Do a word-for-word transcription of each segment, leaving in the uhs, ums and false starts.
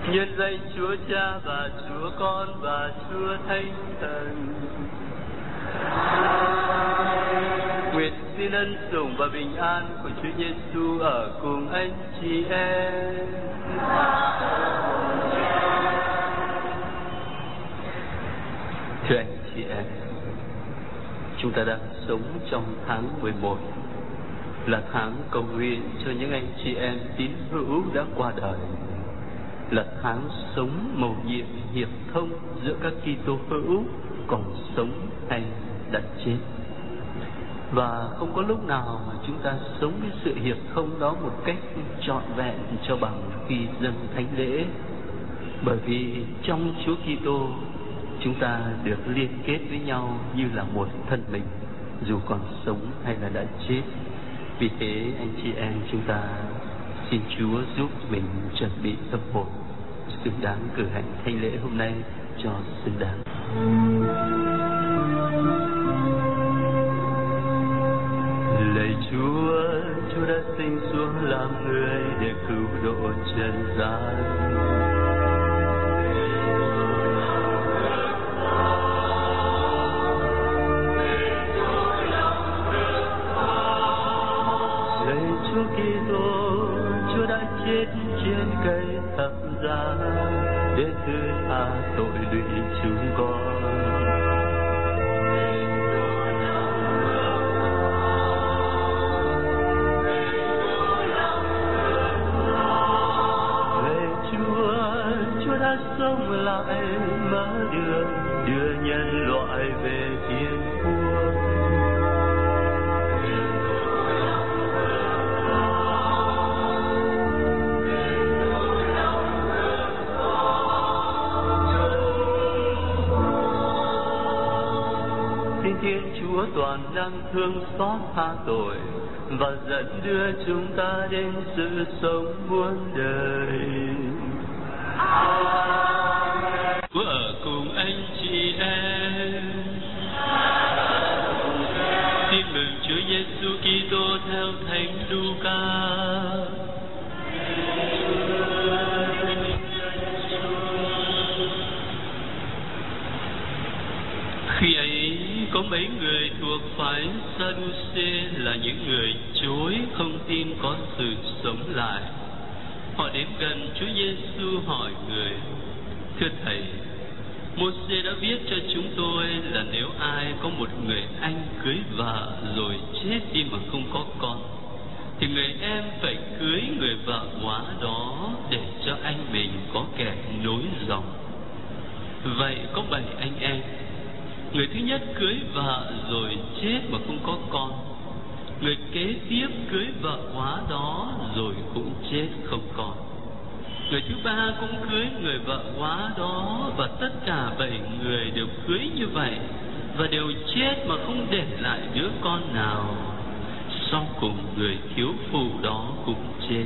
Nhân danh Chúa Cha và Chúa Con và Chúa Thánh Thần. Nguyện xin ân sủng và bình an của Chúa Giêsu ở cùng anh chị em. Thưa anh chị em, chúng ta đang sống trong tháng mười một, là tháng cầu nguyện cho những anh chị em tín hữu đã qua đời, là tháng sống mầu nhiệm hiệp thông giữa các Kitô hữu còn sống hay đã chết. Và không có lúc nào mà chúng ta sống với sự hiệp thông đó một cách trọn vẹn cho bằng khi dâng thánh lễ, bởi vì trong Chúa Kitô chúng ta được liên kết với nhau như là một thân mình, dù còn sống hay là đã chết. Vì thế anh chị em chúng ta xin Chúa giúp mình chuẩn bị tâm hồn xứng đáng cử hành thánh lễ hôm nay cho xứng đáng. Lạy Chúa, Chúa đã sinh xuống làm người để cứu độ trần gian. Chúa Kitô, Chúa đã chết trên cây thập giá để thứ tha tội lụy chúng con. Lạy Chúa, Chúa đã sống lại mở đường đưa nhân loại về thiên quốc. Thiên Chúa toàn năng thương xót tha tội và dẫn đưa chúng ta đến sự sống muôn đời. Amen. Chúa ở cùng anh chị em. Tin mừng Chúa Giêsu Kitô theo Thánh Luca. Khi ấy có mấy người thuộc phái Sa-đu-xê là những người chối không tin có sự sống lại. Họ đến gần Chúa Giêsu hỏi người: Thưa Thầy, Mô-xê đã viết cho chúng tôi là nếu ai có một người anh cưới vợ rồi chết đi mà không có con, thì người em phải cưới người vợ hóa đó để cho anh mình có kẻ nối dòng. Vậy có bảy anh em. Người thứ nhất cưới vợ rồi chết mà không có con. Người kế tiếp cưới vợ hóa đó rồi cũng chết không con. Người thứ ba cũng cưới người vợ hóa đó, và tất cả bảy người đều cưới như vậy và đều chết mà không để lại đứa con nào. Sau cùng người thiếu phụ đó cũng chết.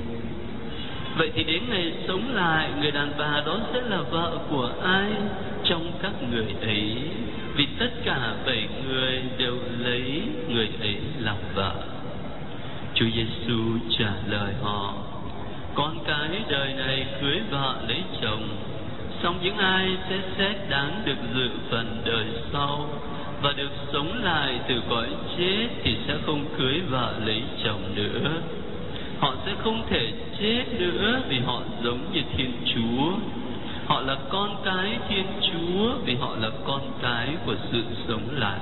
Vậy thì đến ngày sống lại, người đàn bà đó sẽ là vợ của ai trong các người ấy? Vì tất cả bảy người đều lấy người ấy làm vợ. Chúa Giêsu trả lời họ: Con cái đời này cưới vợ lấy chồng, song những ai sẽ xét đáng được dự phần đời sau và được sống lại từ cõi chết thì sẽ không cưới vợ lấy chồng nữa. Họ sẽ không thể chết nữa vì họ giống như Thiên Chúa. Họ là con cái Thiên Chúa vì họ là con cái của sự sống lại.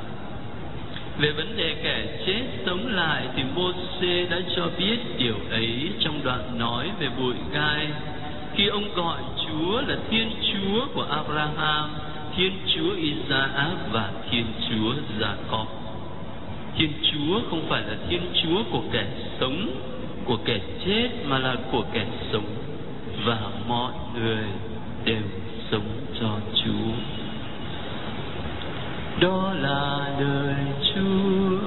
Về vấn đề kẻ chết sống lại thì Mô-xê đã cho biết điều ấy trong đoạn nói về bụi gai, khi ông gọi Chúa là Thiên Chúa của Abraham, Thiên Chúa Isaac và Thiên Chúa Gia-cốp. Thiên Chúa không phải là Thiên Chúa của kẻ sống, của kẻ chết, mà là của kẻ sống, và mọi người đều sống cho Chúa. Đó là lời Chúa.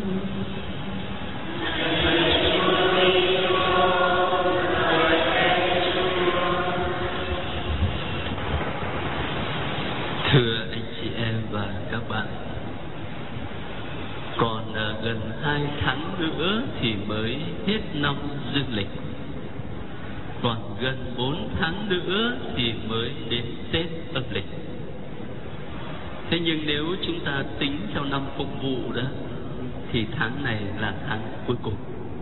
Thưa anh chị em và các bạn, còn gần hai tháng nữa thì mới hết năm dương lịch. Còn gần bốn tháng nữa thì mới đến Tết âm lịch. Thế nhưng nếu chúng ta tính theo năm phục vụ đó, thì tháng này là tháng cuối cùng.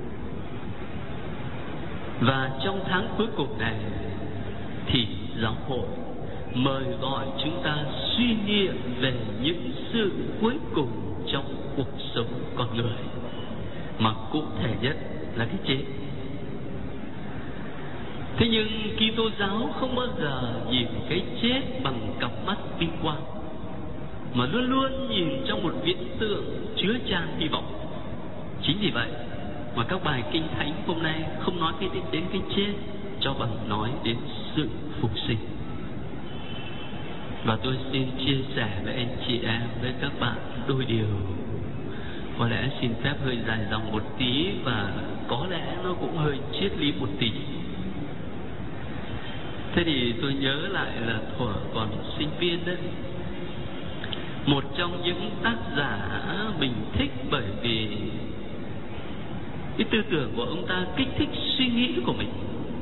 Và trong tháng cuối cùng này thì giáo hội mời gọi chúng ta suy nghiệm về những sự cuối cùng trong cuộc sống con người, mà cụ thể nhất là cái chết. Thế nhưng Kitô giáo không bao giờ nhìn cái chết bằng cặp mắt bi quan, mà luôn luôn nhìn trong một viễn tượng chứa chan hy vọng. Chính vì vậy mà các bài kinh thánh hôm nay không nói đến đến cái chết, cho bằng nói đến sự phục sinh. Và tôi xin chia sẻ với anh chị em, với các bạn đôi điều. Có lẽ xin phép hơi dài dòng một tí, và có lẽ nó cũng hơi triết lý một tí. Thế thì tôi nhớ lại là thuở còn sinh viên đấy, một trong những tác giả mình thích bởi vì cái tư tưởng của ông ta kích thích suy nghĩ của mình,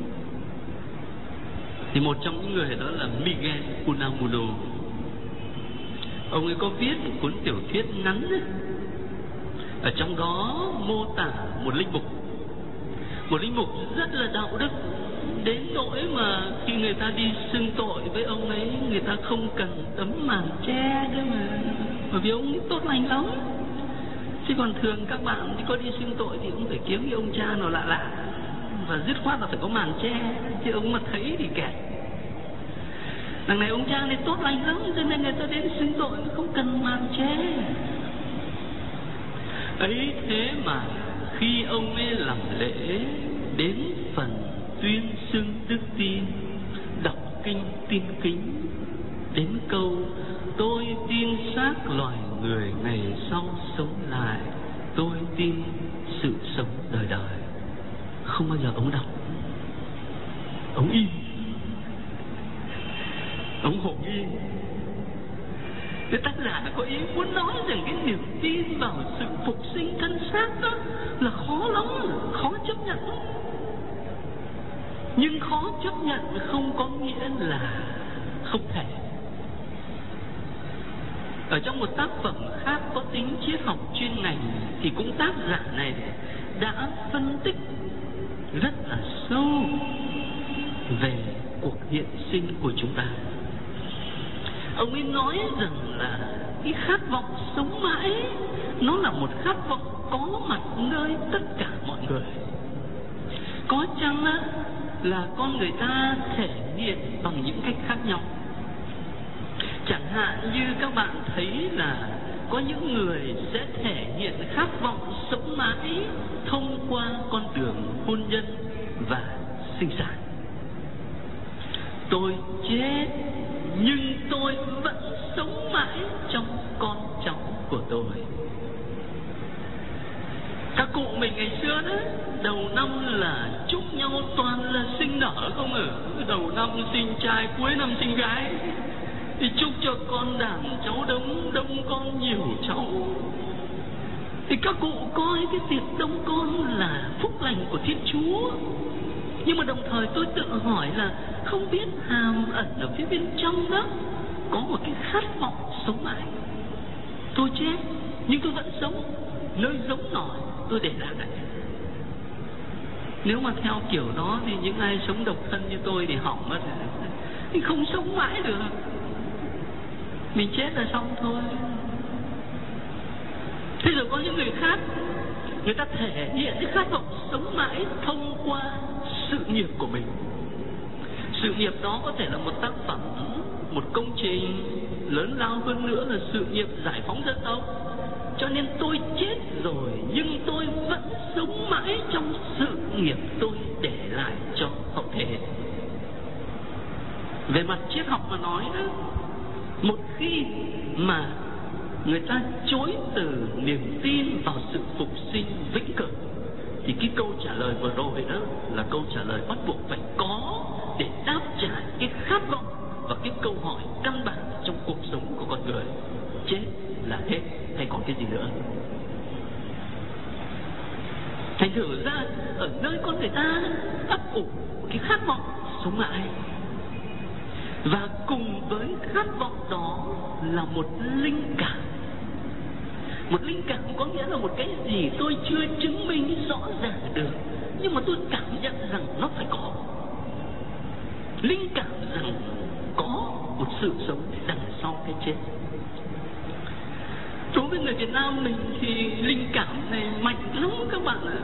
thì một trong những người đó là Miguel Unamuno. Ông ấy có viết một cuốn tiểu thuyết ngắn ấy. Ở trong đó mô tả một linh mục, một linh mục rất là đạo đức, đến nỗi mà khi người ta đi xưng tội với ông ấy, người ta không cần tấm màn che nữa mà, bởi vì ông ấy tốt lành lắm. Chứ còn thường các bạn thì có đi xưng tội thì cũng phải kiếm cái ông cha nào lạ lạ, và dứt khoát là phải có màn che, chứ ông mà thấy thì kẹt. Đằng này ông cha này tốt lành lắm, cho nên người ta đến xưng tội không cần màn che. Ấy thế mà khi ông ấy làm lễ đến phần tuyên xưng đức tin, đọc kinh tin kính, đến câu tôi tin xác loài người ngày sau sống lại, tôi tin sự sống đời đời, không bao giờ ông đọc, ông im, ông hồn yên. Cái tác giả có ý muốn nói rằng cái niềm tin vào sự phục sinh thân xác đó là khó lắm, khó chấp nhận. Nhưng khó chấp nhận không có nghĩa là không thể. Ở trong một tác phẩm khác có tính triết học chuyên ngành thì cũng tác giả này đã phân tích rất là sâu về cuộc hiện sinh của chúng ta. Ông ấy nói rằng là cái khát vọng sống mãi nó là một khát vọng có mặt nơi tất cả mọi người. Có chăng á là con người ta thể hiện bằng những cách khác nhau. Chẳng hạn như các bạn thấy là có những người sẽ thể hiện khát vọng sống mãi thông qua con đường hôn nhân và sinh sản. Tôi chết nhưng tôi vẫn sống mãi trong con cháu của tôi. Các cụ mình ngày xưa đó, đầu năm là chúc nhau toàn là sinh nở không à. Đầu năm sinh trai, cuối năm sinh gái, thì chúc cho con đàn cháu đông, đông con nhiều cháu. Thì các cụ coi cái tiệc đông con là phúc lành của Thiên Chúa. Nhưng mà đồng thời tôi tự hỏi là không biết hàm ẩn ở phía bên trong đó có một cái khát vọng sống mãi. Tôi chết nhưng tôi vẫn sống, nơi giống nổi tôi để lại. Nếu mà theo kiểu đó thì những ai sống độc thân như tôi thì hỏng mất, thì không sống mãi được. Mình chết là xong thôi. Thế rồi có những người khác, người ta thể hiện cái khát vọng sống mãi thông qua sự nghiệp của mình. Sự nghiệp đó có thể là một tác phẩm, một công trình, lớn lao hơn nữa là sự nghiệp giải phóng dân tộc. Cho nên tôi chết rồi nhưng tôi vẫn sống mãi trong sự nghiệp tôi để lại cho hậu thế. Về mặt triết học mà nói đó, một khi mà người ta chối từ niềm tin vào sự phục sinh vĩnh cửu, thì cái câu trả lời vừa rồi đó là câu trả lời bắt buộc phải có để đáp trả cái khát vọng và cái câu hỏi căn bản trong cuộc sống của con người: chết là hết hay còn cái gì nữa? Thành thử ra ở nơi con người ta ấp ủ cái khát vọng sống mãi. Và cùng với khát vọng đó là một linh cảm. Một linh cảm có nghĩa là một cái gì tôi chưa chứng minh rõ ràng được, nhưng mà tôi cảm nhận rằng nó phải có. Linh cảm rằng có một sự sống đằng sau cái chết. Đối với người Việt Nam mình thì linh cảm này mạnh lắm các bạn ạ.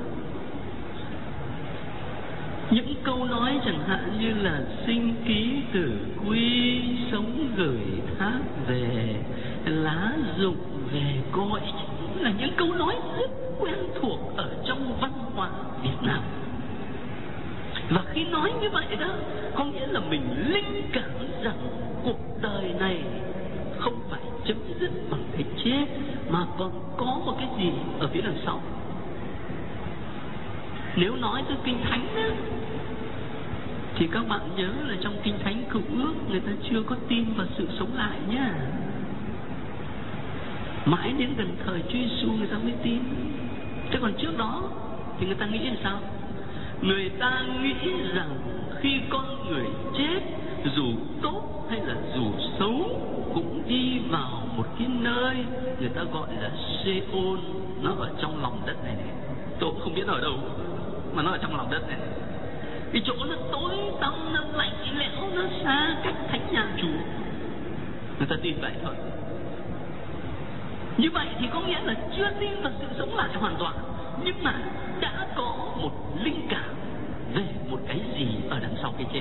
Những câu nói chẳng hạn như là sinh ký tử quy, sống gửi thác về, lá rụng về cội, là những câu nói rất quen thuộc ở trong văn hóa Việt Nam. Và khi nói như vậy đó, có nghĩa là mình linh cảm rằng cuộc đời này không phải chấm dứt bằng cái chết, mà còn có một cái gì ở phía đằng sau. Nếu nói từ Kinh Thánh đó, thì các bạn nhớ là trong Kinh Thánh Cựu Ước người ta chưa có tin vào sự sống lại nhá. Mãi đến gần thời Chúa Giêsu người ta mới tin. Thế còn trước đó thì người ta nghĩ làm sao? Người ta nghĩ rằng khi con người chết, dù tốt hay là dù xấu, cũng đi vào một cái nơi người ta gọi là Sheol. Nó ở trong lòng đất này này. Tôi cũng không biết ở đâu, mà nó ở trong lòng đất này. Cái chỗ nó tối tăm, nó lạnh lẽo, nó xa cách thánh nhà Chúa. Người ta tin vậy thôi. Như vậy thì có nghĩa là chưa tin vào sự sống lại hoàn toàn, nhưng mà đã có một linh cảm về một cái gì ở đằng sau cái chết.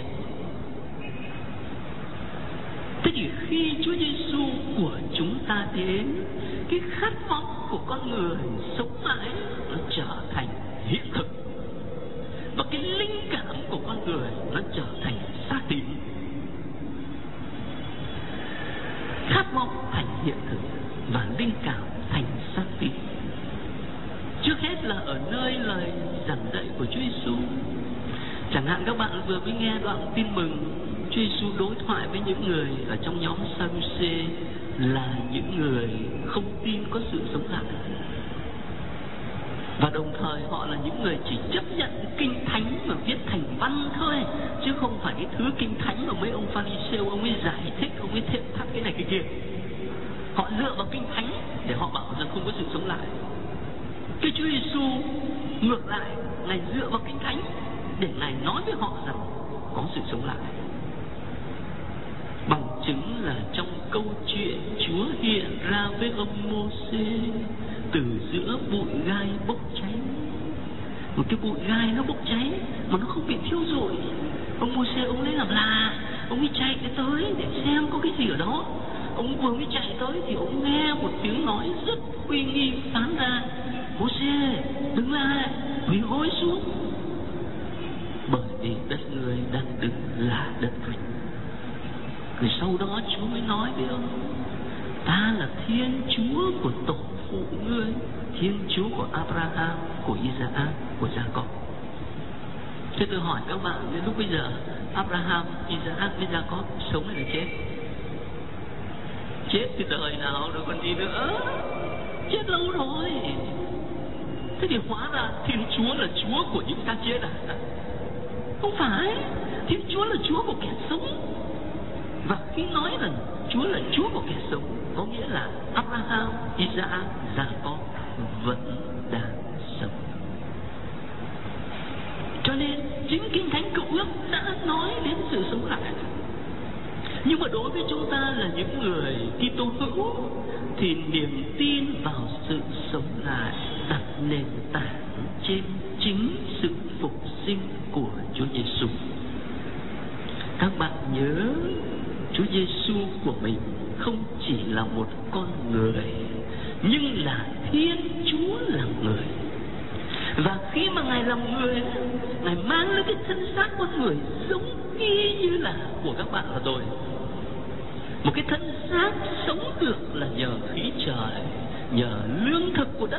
Thế thì khi Chúa Giêsu của chúng ta đến, cái khát vọng của con người sống mãi nó trở thành hiện thực, và cái linh cảm của con người nó trở thành xác tín. Khát vọng thành hiện thực và linh cảm thành xác tín. Trước hết là ở nơi lời giảng dạy của Chúa Giêsu. Chẳng hạn các bạn vừa mới nghe đoạn tin mừng, Chúa Giêsu đối thoại với những người ở trong nhóm Sa-du-xê, là những người không tin có sự sống lại, và đồng thời họ là những người chỉ chấp nhận kinh thánh mà viết thành văn thôi, chứ không phải cái thứ kinh thánh mà mấy ông Pha-ri-sêu ông ấy giải thích, ông ấy thêm thắt cái này cái kia. Họ dựa vào kinh thánh để họ bảo rằng không có sự sống lại. Cái Chúa Giêsu ngược lại, Ngài dựa vào kinh thánh để Ngài nói với họ rằng có sự sống lại. Bằng chứng là trong câu chuyện Chúa hiện ra với ông Mô-xê từ giữa bụi gai bốc cháy. Một cái bụi gai nó bốc cháy mà nó không bị thiêu rụi. Ông Mô-xê ông lấy làm lạ, ông ấy chạy tới để xem có cái gì ở đó. Ông vừa mới chạy tới thì ông nghe một tiếng nói rất uy nghi phán ra: Mô-xê, đứng lại, quỳ gối xuống, bởi vì đất người đang đứng là đất vinh. Rồi sau đó Chúa mới nói với ông: ta là Thiên Chúa của tổ phụ ngươi, Thiên Chúa của Abraham, của Isaac, của Jacob. Thế tôi hỏi các bạn, đến lúc bây giờ Abraham, Isaac với Jacob sống hay là chết? Chết từ đời nào rồi còn gì nữa? Chết lâu rồi. Thế thì hóa ra Thiên Chúa là Chúa của những ta chết à? Không phải, Thiên Chúa là Chúa của kẻ sống. Và khi nói rằng Chúa là Chúa của kẻ sống, có nghĩa là Abraham, Isaac, Jacob vẫn đang sống. Cho nên chính Kinh Thánh Cựu Ước đã nói đến sự sống lại. Nhưng mà đối với chúng ta là những người Kitô hữu thì niềm tin vào sự sống lại đặt nền tảng trên chính sự phục sinh của Chúa Giêsu. Các bạn nhớ, Chúa Giêsu của mình không chỉ là một con người, nhưng là Thiên Chúa là người. Và khi mà Ngài làm người, Ngài mang lên cái thân xác con người giống y như là của các bạn và tôi. Một cái thân xác sống được là nhờ khí trời, nhờ lương thực của đất.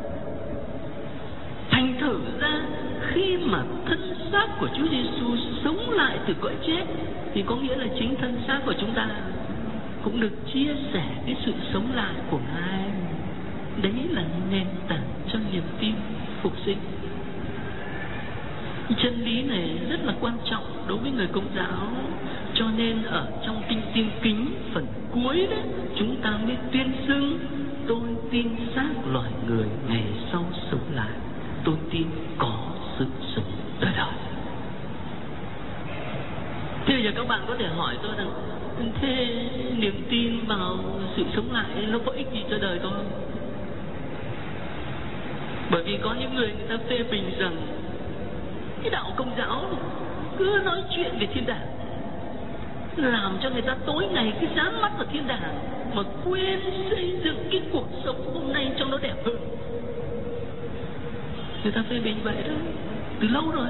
Thành thử ra khi mà thân xác của Chúa Giêsu sống lại từ cõi chết, thì có nghĩa là chính thân xác của chúng ta cũng được chia sẻ cái sự sống lại của Ngài. Đấy là nền tảng cho niềm tin phục sinh. Chân lý này rất là quan trọng đối với người Công giáo, cho nên ở trong kinh Tiên Kính phần cuối đấy, chúng ta mới tuyên xưng: tôi tin xác loài người ngày sau sống lại, tôi tin có sự sống đời đời. Thế bây giờ các bạn có thể hỏi tôi rằng: thế niềm tin vào sự sống lại nó có ích gì cho đời tôi? Bởi vì có những người người ta phê bình rằng cái đạo Công giáo cứ nói chuyện về thiên đàng, làm cho người ta tối ngày cứ dán mắt vào thiên đàng mà quên xây dựng cái cuộc sống hôm nay cho nó đẹp hơn. Người ta phê bình vậy đó từ lâu rồi.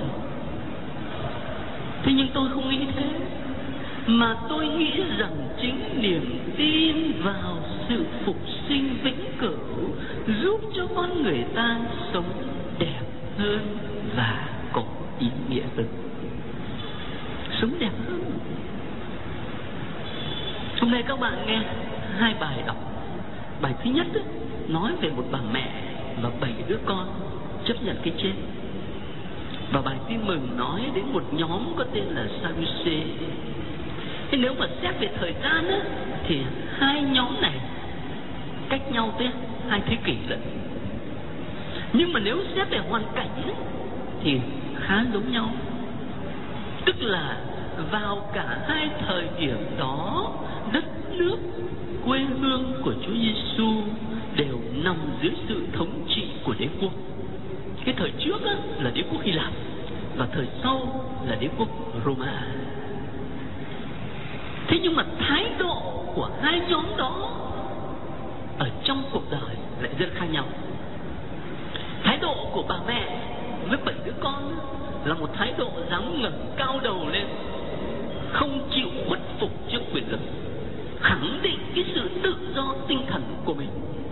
Thế nhưng tôi không nghĩ thế, mà tôi nghĩ rằng chính niềm tin vào sự phục sinh vĩnh cửu giúp cho con người ta sống đẹp hơn và có ý nghĩa hơn, sống đẹp hơn. Hôm nay các bạn nghe hai bài đọc. Bài thứ nhất ấy, nói về một bà mẹ và bảy đứa con chấp nhận cái chết. Và bài tin mừng nói đến một nhóm có tên là Sadducee. Thế nếu mà xét về thời gian ấy, thì hai nhóm này cách nhau tới hai thế kỷ lận. Nhưng mà nếu xét về hoàn cảnh ấy, thì khá giống nhau. Tức là vào cả hai thời điểm đó, đất nước quê hương của Chúa Giêsu đều nằm dưới sự thống trị của đế quốc. Cái thời trước á, là đế quốc Hy Lạp, và thời sau là đế quốc Roma. Thế nhưng mà thái độ của hai nhóm đó ở trong cuộc đời lại rất khác nhau. Thái độ của bà mẹ với bảy đứa con là một thái độ dám ngẩng cao đầu lên, không chịu khuất phục trước quyền lực, khẳng định cái sự tự do tinh thần của mình.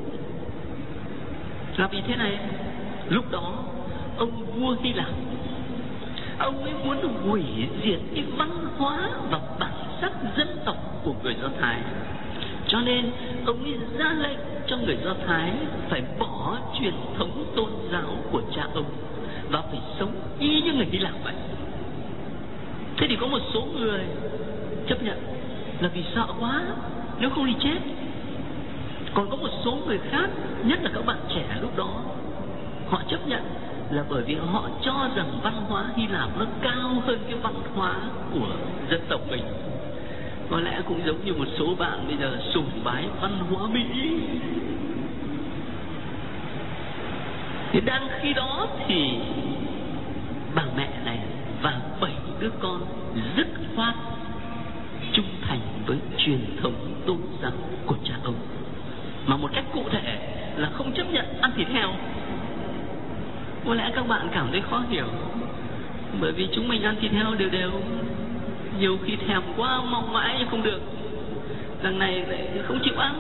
Là vì thế này, lúc đó ông vua Hy Lạp, ông ấy muốn hủy diệt cái văn hóa và bản sắc dân tộc của người Do Thái. Cho nên ông ấy ra lệnh cho người Do Thái phải bỏ truyền thống tôn giáo của cha ông và phải sống y như người Hy Lạp vậy. Thế thì có một số người chấp nhận là vì sợ quá, nếu không đi chết. Còn có một số người khác, nhất là các bạn trẻ lúc đó, họ chấp nhận là bởi vì họ cho rằng văn hóa Hy Lạp nó cao hơn cái văn hóa của dân tộc mình. Có lẽ cũng giống như một số bạn bây giờ sùng bái văn hóa Mỹ. Thì đang khi đó thì bà mẹ này và bảy đứa con dứt khoát trung thành với truyền thống tôn giáo của cha ông, mà một cách cụ thể là không chấp nhận ăn thịt heo. Có lẽ các bạn cảm thấy khó hiểu, bởi vì chúng mình ăn thịt heo đều đều, nhiều khi thèm quá mong mãi nhưng không được, đằng này lại không chịu ăn.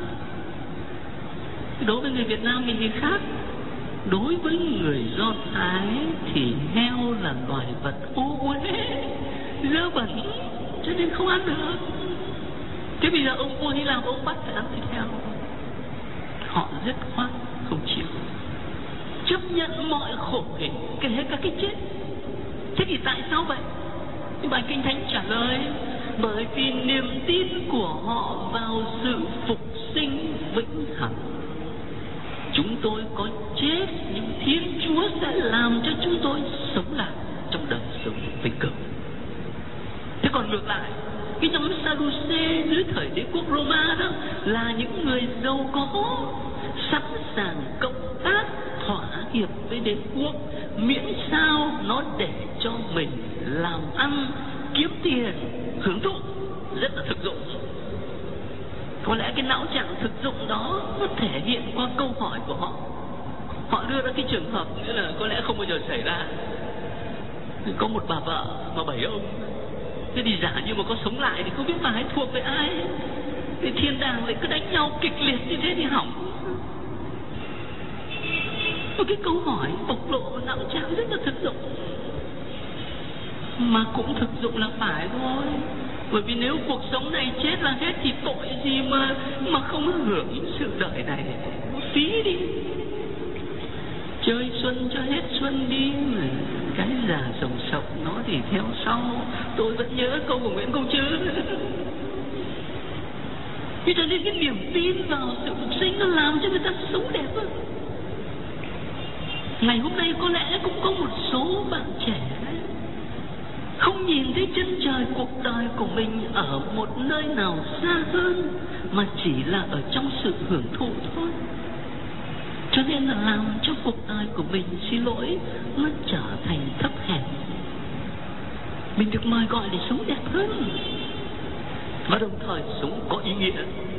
Đối với người Việt Nam mình thì khác. Đối với người Do Thái thì heo là loài vật ô uế, dơ bẩn, cho nên không ăn được. Thế bây giờ ông vua Hy Lạp ông bắt phải ăn thịt heo, họ dứt khoát không chịu, chấp nhận mọi khổ hình, kể cả cái chết. Thế thì tại sao vậy? Thì bài Kinh Thánh trả lời: bởi vì niềm tin của họ vào sự phục sinh vĩnh hằng. Chúng tôi có chết, nhưng Thiên Chúa sẽ làm cho chúng tôi sống lại trong đời sống vĩnh cửu. Thế còn ngược lại, cái nhóm Sadducee dưới thời đế quốc Roma đó là những người giàu có, sẵn sàng cộng tác thỏa hiệp với đế quốc, miễn sao nó để cho mình làm ăn, kiếm tiền, hưởng thụ, rất là thực dụng. Có lẽ cái não trạng thực dụng đó nó thể hiện qua câu hỏi của họ. Họ đưa ra cái trường hợp nghĩa là có lẽ không bao giờ xảy ra. Có một bà vợ mà bảy ông, thế thì giả như mà có sống lại thì không biết bà ấy thuộc về ai. Thì thiên đàng lại cứ đánh nhau kịch liệt như thế thì hỏng. Một cái câu hỏi bộc lộ não trạng rất là thực dụng, mà cũng thực dụng là phải thôi. Bởi vì nếu cuộc sống này chết là hết thì tội gì mà mà không hưởng sự đời này, phí đi. Chơi xuân cho hết xuân đi, cái già sồng sộc nó thì theo sau. Tôi vẫn nhớ câu của Nguyễn Công Trứ. Thế cho nên cái niềm tin vào sự phục sinh nó làm cho người ta sống đẹp hơn. Ngày hôm nay có lẽ cũng có một số bạn trẻ không nhìn thấy chân trời cuộc đời của mình ở một nơi nào xa hơn, mà chỉ là ở trong sự hưởng thụ thôi. Cho nên là làm cho cuộc đời của mình, xin lỗi, nó trở thành thấp hèn. Mình được mời gọi để sống đẹp hơn, và đồng thời sống có ý nghĩa.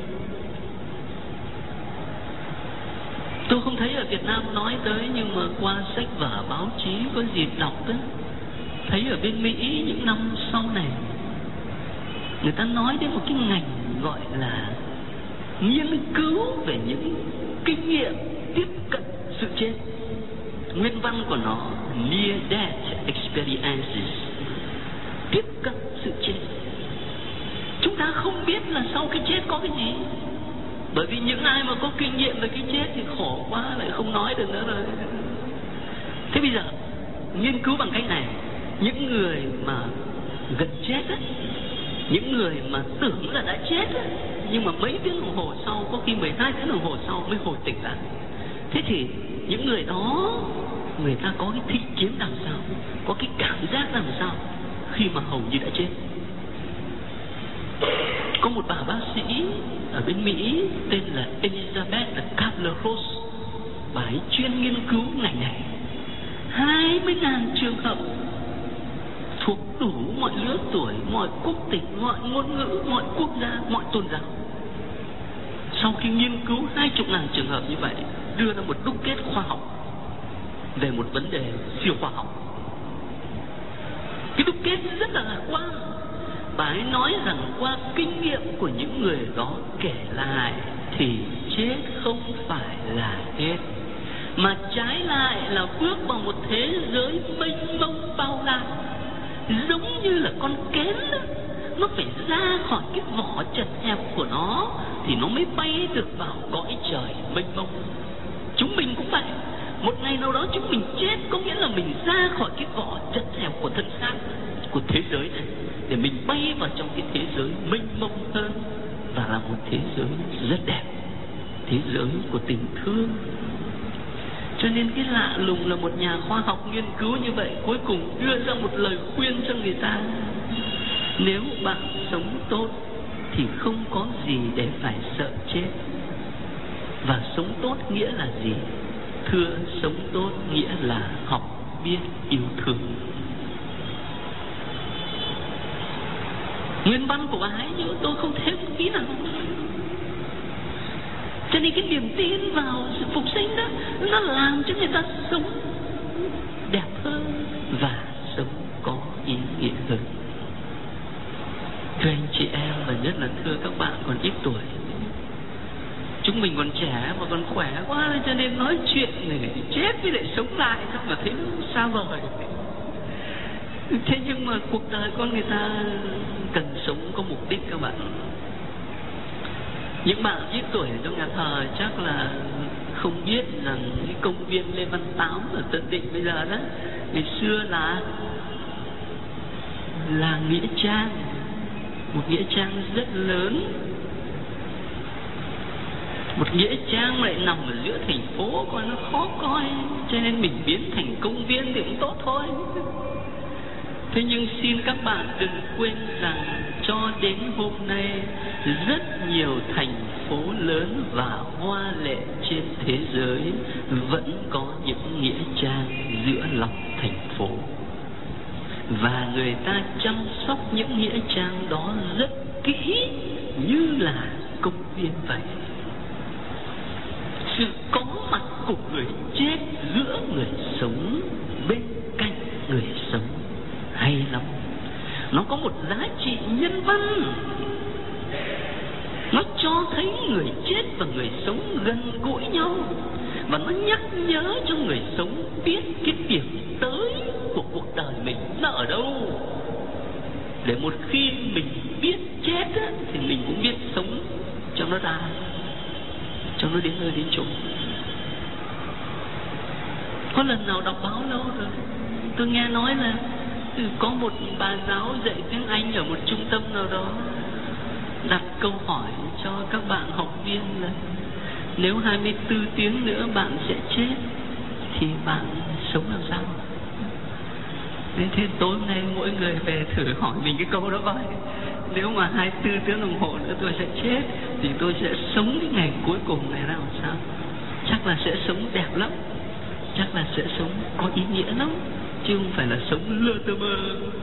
Tôi không thấy ở Việt Nam nói tới, nhưng mà qua sách vở báo chí có dịp đọc đó, thấy ở bên Mỹ những năm sau này người ta nói đến một cái ngành gọi là nghiên cứu về những kinh nghiệm tiếp cận sự chết. Nguyên văn của nó Near Death Experiences, tiếp cận sự chết. Chúng ta không biết là sau cái chết có cái gì, bởi vì những ai mà có kinh nghiệm về cái chết thì khổ quá, lại không nói được nữa rồi. Thế bây giờ nghiên cứu bằng cách này, những người mà gần chết á, những người mà tưởng là đã chết á, nhưng mà mấy tiếng đồng hồ sau, có khi mười hai tiếng đồng hồ sau mới hồi tỉnh lại. Thế thì những người đó, người ta có cái thị kiến làm sao, có cái cảm giác làm sao khi mà hầu như đã chết. Có một bà bác sĩ ở bên Mỹ tên là Elizabeth Kubler-Ross, bà ấy chuyên nghiên cứu ngành này. Hai mươi ngàn trường hợp thuộc đủ mọi lứa tuổi, mọi quốc tịch, mọi ngôn ngữ, mọi quốc gia, mọi tôn giáo. Sau khi nghiên cứu hai chục ngàn trường hợp như vậy, đưa ra một đúc kết khoa học về một vấn đề siêu khoa học. Cái đúc kết rất là lạc quan. Bà ấy nói rằng qua kinh nghiệm của những người đó kể lại thì chết không phải là hết, mà trái lại là bước vào một thế giới mênh mông bao la. Giống như là con kén đó, nó phải ra khỏi cái vỏ chật hẹp của nó thì nó mới bay được vào cõi trời mênh mông. Chúng mình cũng vậy. Một ngày nào đó chúng mình chết, có nghĩa là mình ra khỏi cái vỏ chật hẹp của thân xác, của thế giới này, để mình bay vào trong cái thế giới mênh mông hơn, và là một thế giới rất đẹp, thế giới của tình thương. Cho nên cái lạ lùng là một nhà khoa học nghiên cứu như vậy, cuối cùng đưa ra một lời khuyên cho người ta: nếu bạn sống tốt thì không có gì để phải sợ chết. Và sống tốt nghĩa là gì? Thưa, sống tốt nghĩa là học biết yêu thương. Nguyên văn của bà ấy nhưng tôi không thêm một tí nào. Cho nên cái niềm tin vào sự phục sinh đó, nó làm cho người ta sống đẹp hơn và sống có ý nghĩa hơn. Thưa anh chị em, và nhất là thưa các bạn còn ít tuổi, chúng mình còn trẻ mà còn khỏe quá, cho nên nói chuyện này chết với lại sống lại thôi mà thấy sao rồi. Thế nhưng mà cuộc đời con người ta cần sống có mục đích các bạn. Những bạn ít tuổi trong nhà thờ chắc là không biết rằng cái công viên Lê Văn Tám ở Tân Định bây giờ đó, ngày xưa là là nghĩa trang, một nghĩa trang rất lớn, một nghĩa trang lại nằm ở giữa thành phố, coi nó khó coi, cho nên mình biến thành công viên thì cũng tốt thôi. Thế nhưng xin các bạn đừng quên rằng cho đến hôm nay, rất nhiều thành phố lớn và hoa lệ trên thế giới vẫn có những nghĩa trang giữa lòng thành phố, và người ta chăm sóc những nghĩa trang đó rất kỹ, như là công viên vậy. Sự có mặt của người chết giữa người sống, bên cạnh người sống, hay lắm. Nó có một giá trị nhân văn. Nó cho thấy người chết và người sống gần gũi nhau, và nó nhắc nhớ cho người sống biết cái điểm tới của cuộc đời mình nó ở đâu, để một khi mình biết chết á, thì mình cũng biết sống cho nó ra, cho nó đến nơi đến chỗ. Có lần nào đọc báo lâu rồi, Tôi nghe nói là có một bà giáo dạy tiếng Anh ở một trung tâm nào đó đặt câu hỏi cho các bạn học viên là nếu hai mươi tư tiếng nữa bạn sẽ chết thì bạn sống làm sao? Nên thế tối nay mỗi người về thử hỏi mình cái câu đó coi. Nếu mà hai mươi tư tiếng đồng hồ nữa tôi sẽ chết thì tôi sẽ sống cái ngày cuối cùng này ra làm sao? Chắc là sẽ sống đẹp lắm, chắc là sẽ sống có ý nghĩa lắm, chứ không phải là sống lơ tơ mơ.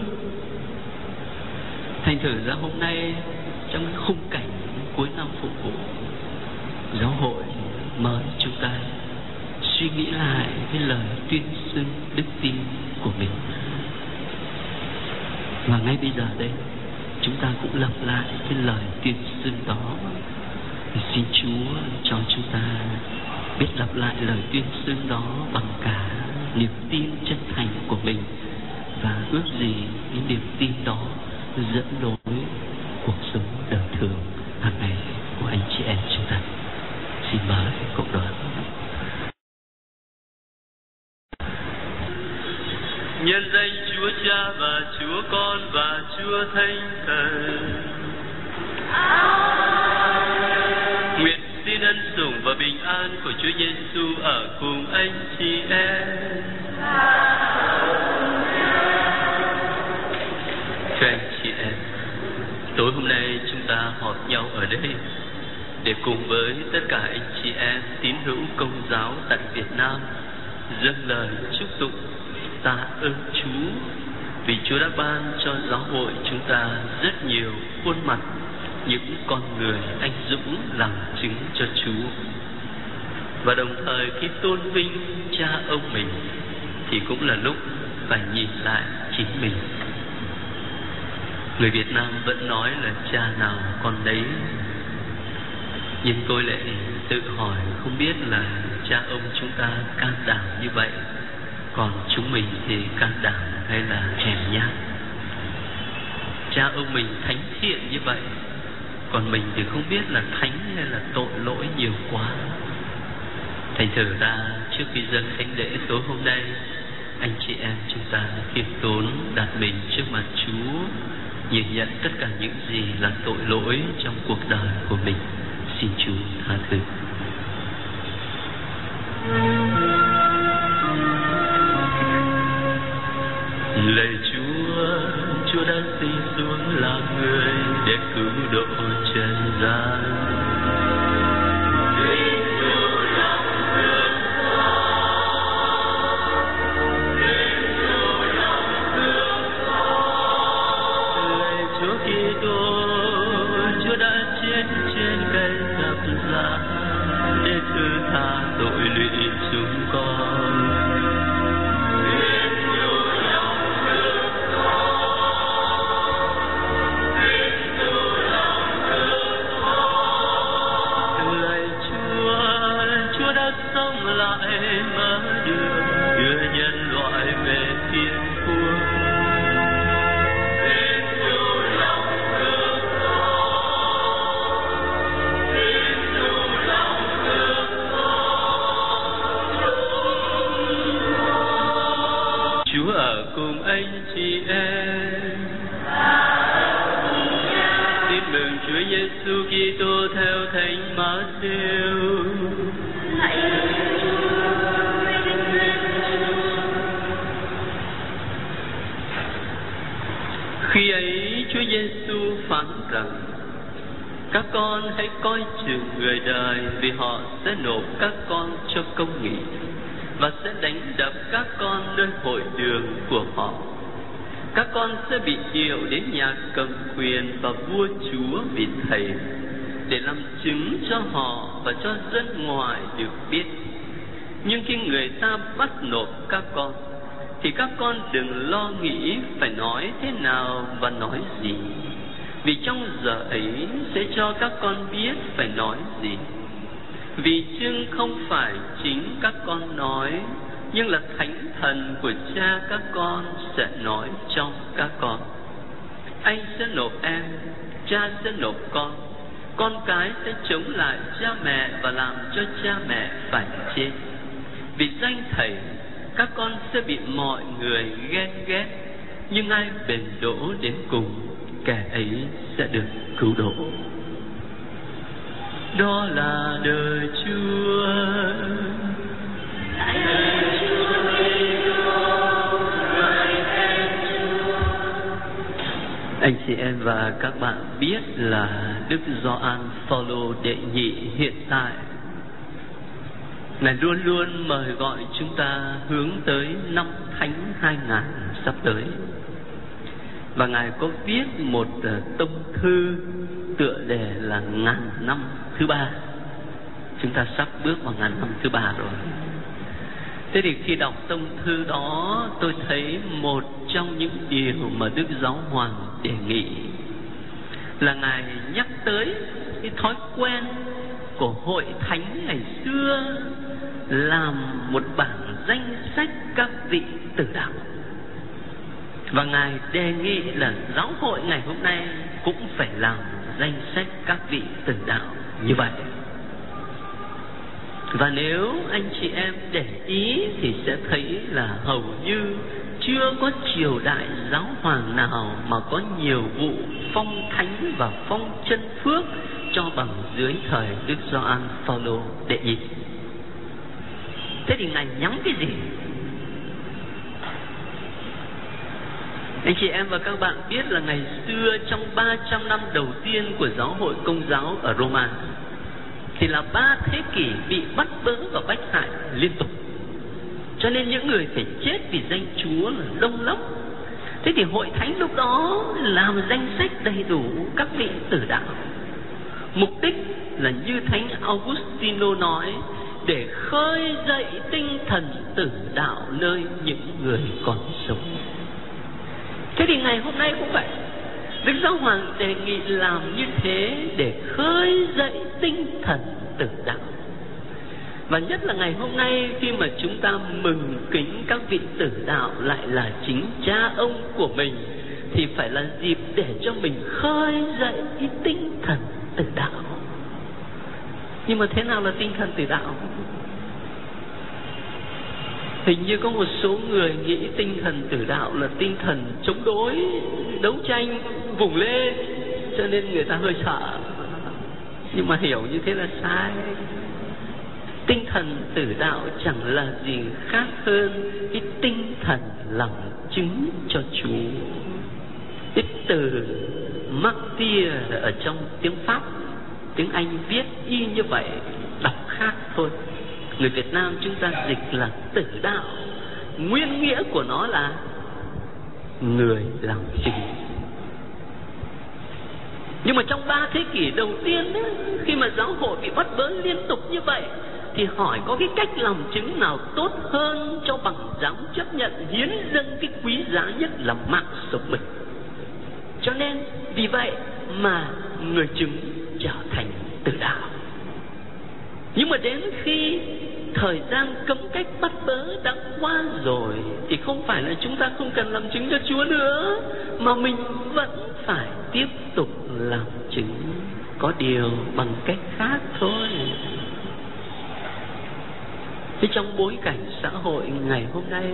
Thành thử ra hôm nay trong cái khung cảnh cuối năm phục vụ, giáo hội mời chúng ta suy nghĩ lại cái lời tuyên xưng đức tin của mình. Và ngay bây giờ đây chúng ta cũng lặp lại cái lời tuyên xưng đó. Xin Chúa cho chúng ta biết lặp lại lời tuyên xưng đó bằng cả niềm tin chân thành của mình, và ước gì những niềm tin đó dẫn lối cuộc sống đời thường hàng ngày của anh chị em chúng ta. Xin mời cộng đoàn. Nhân danh Chúa Cha và Chúa Con và Chúa Thánh Thần. Nguyện xin ân sủng và bình an của Chúa Giêsu ở cùng anh chị em. Thưa anh chị em, tối hôm nay chúng ta họp nhau ở đây để cùng với tất cả anh chị em tín hữu Công giáo tại Việt Nam dâng lời chúc tụng tạ ơn Chúa vì Chúa đã ban cho giáo hội chúng ta rất nhiều khuôn mặt, những con người anh dũng làm chứng cho Chúa. Và đồng thời khi tôn vinh cha ông mình thì cũng là lúc phải nhìn lại chính mình. Người Việt Nam vẫn nói là cha nào con đấy, nhưng tôi lại tự hỏi không biết là cha ông chúng ta can đảm như vậy, còn chúng mình thì can đảm hay là hèn nhát. Cha ông mình thánh thiện như vậy, còn mình thì không biết là thánh hay là tội lỗi nhiều quá. Thành thử ra trước khi dâng thánh lễ tối hôm nay, anh chị em chúng ta khiêm tốn đặt mình trước mặt Chúa, nhìn nhận tất cả những gì là tội lỗi trong cuộc đời của mình. Xin Chúa tha thứ. Lạy Chúa, Chúa đã sinh xuống làm người để cứu độ trần gian. Lạy Chúa Kitô, Chúa đã chết trên cây thập giá để thứ tha tội lụy chúng con. Giêsu Kitô theo Thánh Matthew. Khi ấy Chúa Giêsu phán rằng: các con hãy coi chừng người đời, vì họ sẽ nộp các con cho công nghị và sẽ đánh đập các con nơi hội đường của họ. Các con sẽ bị điều đến nhà cầm quyền và vua chúa vị thầy để làm chứng cho họ và cho dân ngoài được biết. Nhưng khi người ta bắt nộp các con thì các con đừng lo nghĩ phải nói thế nào và nói gì, vì trong giờ ấy sẽ cho các con biết phải nói gì. Vì chưng không phải chính các con nói, nhưng là Thánh Thần của cha các con sẽ nói trong các con. Anh sẽ nộp em, cha sẽ nộp con, con cái sẽ chống lại cha mẹ và làm cho cha mẹ phải chết. Vì danh Thầy, các con sẽ bị mọi người ghen ghét, nhưng ai bền đỗ đến cùng, kẻ ấy sẽ được cứu độ. Đó là đời Chúa. Anh chị em và các bạn biết là Đức Gioan Phaolô đệ nhị hiện tại Ngài luôn luôn mời gọi chúng ta hướng tới năm Thánh hai nghìn sắp tới. Và Ngài có viết một tông thư tựa đề là ngàn năm thứ ba. Chúng ta sắp bước vào ngàn năm thứ ba rồi. Thế thì khi đọc tông thư đó, tôi thấy một trong những điều mà Đức Giáo Hoàng đề nghị là Ngài nhắc tới cái thói quen của hội thánh ngày xưa làm một bảng danh sách các vị tử đạo. Và Ngài đề nghị là giáo hội ngày hôm nay cũng phải làm danh sách các vị tử đạo như vậy. Và nếu anh chị em để ý thì sẽ thấy là hầu như chưa có triều đại giáo hoàng nào mà có nhiều vụ phong thánh và phong chân phước cho bằng dưới thời Đức Gioan Phaolô đệ nhị. Thế thì Ngài nhắm cái gì? Anh chị em và các bạn biết là ngày xưa trong ba trăm năm đầu tiên của giáo hội Công giáo ở Roma thì là ba thế kỷ bị bắt bớ và bách hại liên tục, cho nên những người phải chết vì danh Chúa là đông lắm. Thế thì hội thánh lúc đó làm danh sách đầy đủ các vị tử đạo, mục đích là như Thánh Augustino nói, để khơi dậy tinh thần tử đạo nơi những người còn sống. Thế thì ngày hôm nay cũng vậy, Đức Giáo Hoàng đề nghị làm như thế để khơi dậy tinh thần tử đạo. Và nhất là ngày hôm nay khi mà chúng ta mừng kính các vị tử đạo lại là chính cha ông của mình, thì phải là dịp để cho mình khơi dậy cái tinh thần tử đạo. Nhưng mà thế nào là tinh thần tử đạo? Hình như có một số người nghĩ tinh thần tử đạo là tinh thần chống đối, đấu tranh, vùng lên, cho nên người ta hơi sợ. Nhưng mà hiểu như thế là sai. Tinh thần tử đạo chẳng là gì khác hơn cái tinh thần làm chứng cho Chúa. Cái từ martyr ở trong tiếng Pháp, tiếng Anh viết y như vậy, đọc khác thôi. Người Việt Nam chúng ta dịch là tử đạo, nguyên nghĩa của nó là người làm chứng. Nhưng mà trong ba thế kỷ đầu tiên ấy, khi mà giáo hội bị bắt bớ liên tục như vậy, thì hỏi có cái cách làm chứng nào tốt hơn cho bằng dám chấp nhận hiến dâng cái quý giá nhất là mạng sống mình. Cho nên vì vậy mà người chứng trở thành tử đạo. Nhưng mà đến khi thời gian cấm cách bắt bớ đã qua rồi thì không phải là chúng ta không cần làm chứng cho Chúa nữa, mà mình vẫn phải tiếp tục làm chứng, có điều bằng cách khác thôi. Thì trong bối cảnh xã hội ngày hôm nay,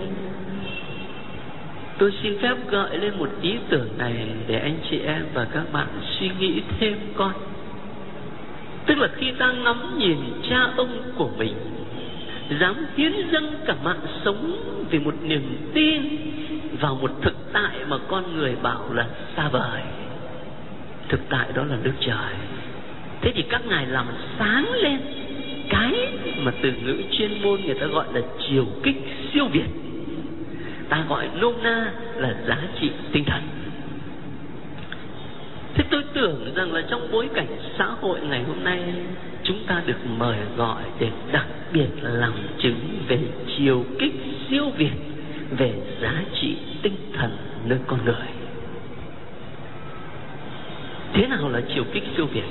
tôi xin phép gợi lên một ý tưởng này để anh chị em và các bạn suy nghĩ thêm coi. Tức là khi ta ngắm nhìn cha ông của mình dám hiến dâng cả mạng sống vì một niềm tin vào một thực tại mà con người bảo là xa vời, thực tại đó là Đức Trời. Thế thì các ngài làm sáng lên cái mà từ ngữ chuyên môn người ta gọi là chiều kích siêu việt, ta gọi nôm na là giá trị tinh thần. Thế tôi tưởng rằng là trong bối cảnh xã hội ngày hôm nay, chúng ta được mời gọi để đặc biệt là làm chứng về chiều kích siêu việt, về giá trị tinh thần nơi con người. Thế nào là chiều kích siêu việt?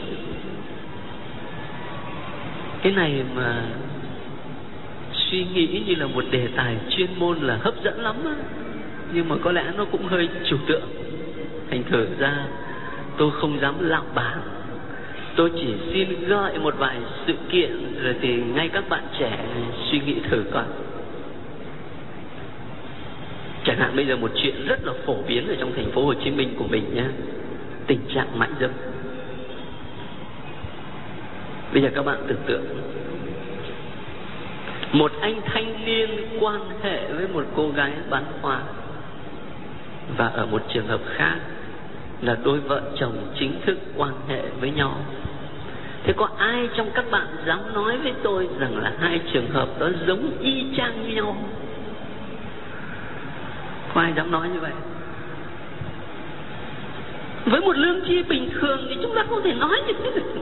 Cái này mà suy nghĩ như là một đề tài chuyên môn là hấp dẫn lắm đó. Nhưng mà có lẽ nó cũng hơi trừu tượng. Thành thử ra tôi không dám lạo bảng. Tôi chỉ xin gợi một vài sự kiện, rồi thì ngay các bạn trẻ suy nghĩ thử coi. Chẳng hạn bây giờ một chuyện rất là phổ biến ở trong thành phố Hồ Chí Minh của mình nhé, tình trạng mại dâm. Bây giờ các bạn tưởng tượng một anh thanh niên quan hệ với một cô gái bán hoa, và ở một trường hợp khác là đôi vợ chồng chính thức quan hệ với nhau. Thế có ai trong các bạn dám nói với tôi rằng là hai trường hợp đó giống y chang như nhau? Có ai dám nói như vậy? Với một lương tri bình thường thì chúng ta không thể nói như thế được.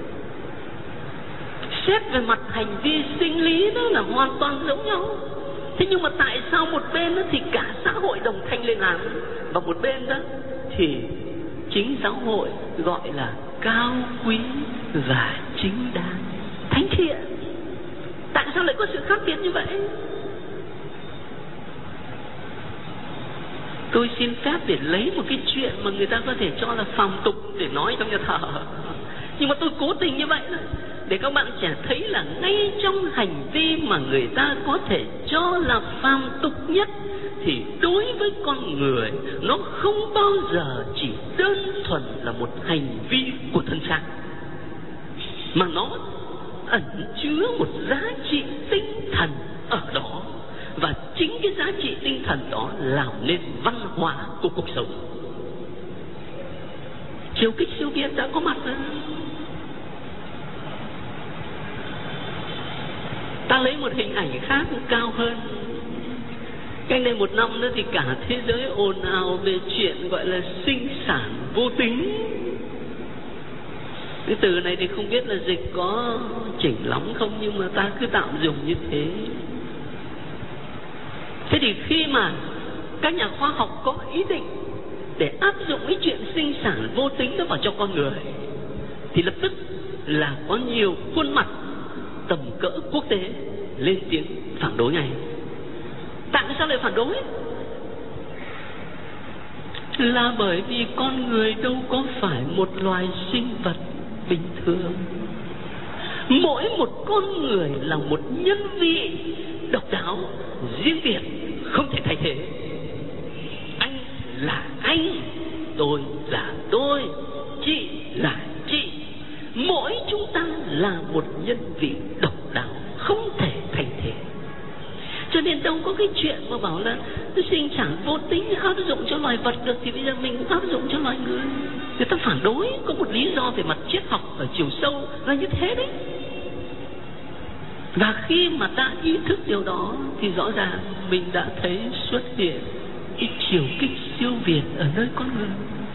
Xét về mặt hành vi sinh lý đó là hoàn toàn giống nhau. Thế nhưng mà tại sao một bên đó thì cả xã hội đồng thanh lên làm, và một bên đó thì chính giáo hội gọi là cao quý và chính đáng, thánh thiện? Tại sao lại có sự khác biệt như vậy? Tôi xin phép để lấy một cái chuyện mà người ta có thể cho là phàm tục để nói trong nhà thờ, nhưng mà tôi cố tình như vậy đó, để các bạn trẻ thấy là ngay trong hành vi mà người ta có thể cho là phàm tục nhất, thì đối với con người nó không bao giờ chỉ đơn thuần là một hành vi của thân xác, mà nó ẩn chứa một giá trị tinh thần ở đó. Và chính cái giá trị tinh thần đó làm nên văn hóa của cuộc sống. Chiều kích siêu việt đã có mặt rồi. Ta lấy một hình ảnh khác cao hơn. Cách đây một năm nữa thì cả thế giới ồn ào về chuyện gọi là sinh sản vô tính. Cái từ này thì không biết là dịch có chỉnh lắm không, nhưng mà ta cứ tạm dùng như thế. Thế thì khi mà các nhà khoa học có ý định để áp dụng cái chuyện sinh sản vô tính đó vào cho con người, thì lập tức là có nhiều khuôn mặt tầm cỡ quốc tế lên tiếng phản đối ngay. Tại sao lại phản đối? Là bởi vì con người đâu có phải một loài sinh vật bình thường. Mỗi một con người là một nhân vị độc đáo, riêng biệt, không thể thay thế. Anh là anh, tôi là tôi, chị là chị. Mỗi chúng ta là một nhân vị độc đáo, không thể thay thế. Cho nên đâu có cái chuyện mà bảo là sinh sản vô tính áp dụng cho loài vật được, thì bây giờ mình cũng áp dụng cho loài người. Người ta phản đối có một lý do về mặt triết học ở chiều sâu là như thế đấy. Và khi mà ta ý thức điều đó thì rõ ràng mình đã thấy xuất hiện cái chiều kích siêu việt ở nơi con người.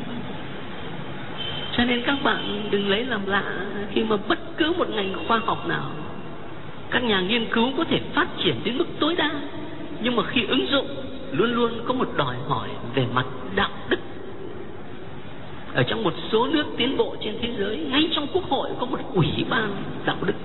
Cho nên các bạn đừng lấy làm lạ khi mà bất cứ một ngành khoa học nào, các nhà nghiên cứu có thể phát triển đến mức tối đa, nhưng mà khi ứng dụng luôn luôn có một đòi hỏi về mặt đạo đức. Ở trong một số nước tiến bộ trên thế giới, ngay trong quốc hội có một ủy ban đạo đức.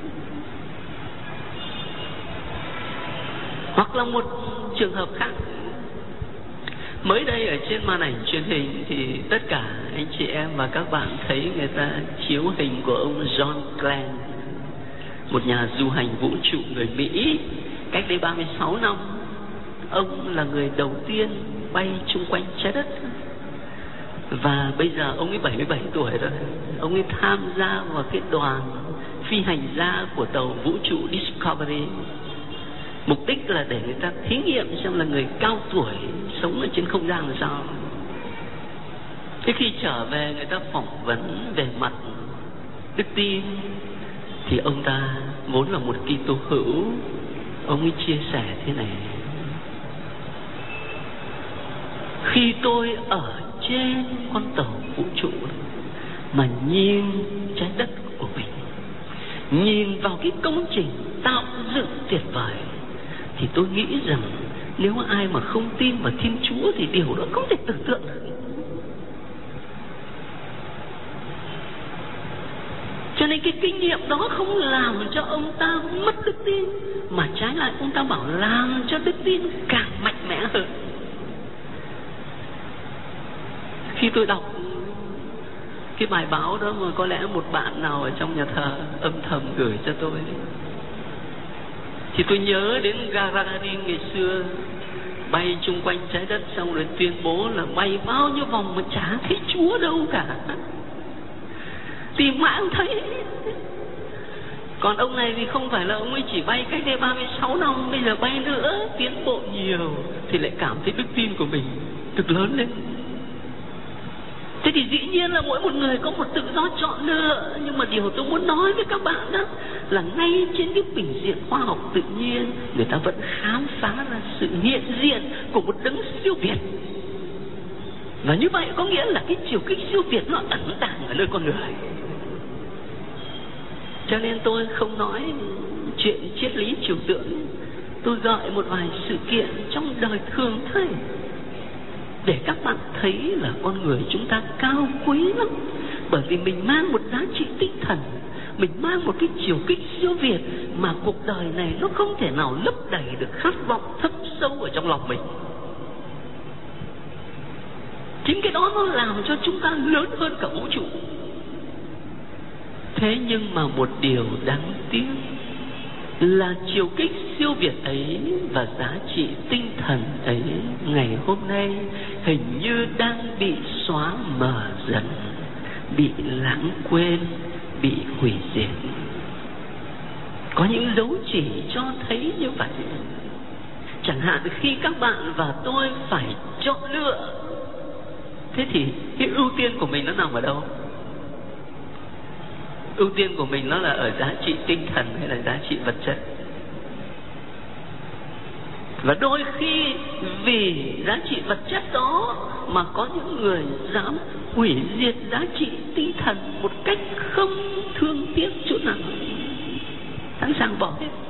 Hoặc là một trường hợp khác, mới đây ở trên màn ảnh truyền hình thì tất cả anh chị em và các bạn thấy người ta chiếu hình của ông John Glenn, một nhà du hành vũ trụ người Mỹ. Cách đây ba mươi sáu năm, ông là người đầu tiên bay chung quanh trái đất. Và bây giờ ông ấy bảy mươi bảy tuổi rồi. Ông ấy tham gia vào cái đoàn phi hành gia của tàu vũ trụ Discovery. Mục đích là để người ta thí nghiệm xem là người cao tuổi sống ở trên không gian là sao. Thế khi trở về người ta phỏng vấn về mặt đức tin, thì ông ta vốn là một Kitô hữu. Ông ấy chia sẻ thế này: khi tôi ở trên con tàu vũ trụ mà nhìn trái đất của mình, nhìn vào cái công trình tạo dựng tuyệt vời, thì tôi nghĩ rằng nếu ai mà không tin vào Thiên Chúa thì điều đó không thể tưởng tượng được. Cho nên cái kinh nghiệm đó không làm cho ông ta mất đức tin, mà trái lại ông ta bảo làm cho đức tin càng mạnh mẽ hơn. Khi tôi đọc cái bài báo đó, mà có lẽ một bạn nào ở trong nhà thờ âm thầm gửi cho tôi, thì tôi nhớ đến Gagarin ngày xưa bay chung quanh trái đất xong rồi tuyên bố là bay bao nhiêu vòng mà chả thấy Chúa đâu cả, tìm mãi không thấy. Còn ông này thì không phải là ông ấy chỉ bay cách đây ba mươi sáu năm, bây giờ bay nữa, tiến bộ nhiều, thì lại cảm thấy đức tin của mình được lớn lên. Thế thì dĩ nhiên là mỗi một người có một tự do chọn lựa. Nhưng mà điều tôi muốn nói với các bạn đó là ngay trên cái bình diện khoa học tự nhiên, người ta vẫn khám phá ra sự hiện diện của một đấng siêu việt. Và như vậy có nghĩa là cái chiều kích siêu việt nó ẩn tàng ở nơi con người. Cho nên tôi không nói chuyện triết lý trừu tượng, tôi gợi một vài sự kiện trong đời thường thôi, để các bạn thấy là con người chúng ta cao quý lắm. Bởi vì mình mang một giá trị tinh thần, mình mang một cái chiều kích siêu việt mà cuộc đời này nó không thể nào lấp đầy được khát vọng thâm sâu ở trong lòng mình. Chính cái đó nó làm cho chúng ta lớn hơn cả vũ trụ. Thế nhưng mà một điều đáng tiếc là chiều kích siêu việt ấy và giá trị tinh thần ấy ngày hôm nay hình như đang bị xóa mờ dần, bị lãng quên, bị hủy diệt. Có những dấu chỉ cho thấy như vậy. Chẳng hạn khi các bạn và tôi phải chọn lựa, thế thì cái ưu tiên của mình nó nằm ở đâu? Ưu tiên của mình nó là ở giá trị tinh thần hay là giá trị vật chất? Và đôi khi vì giá trị vật chất đó mà có những người dám hủy diệt giá trị tinh thần một cách không thương tiếc chút nào, sẵn sàng bỏ hết.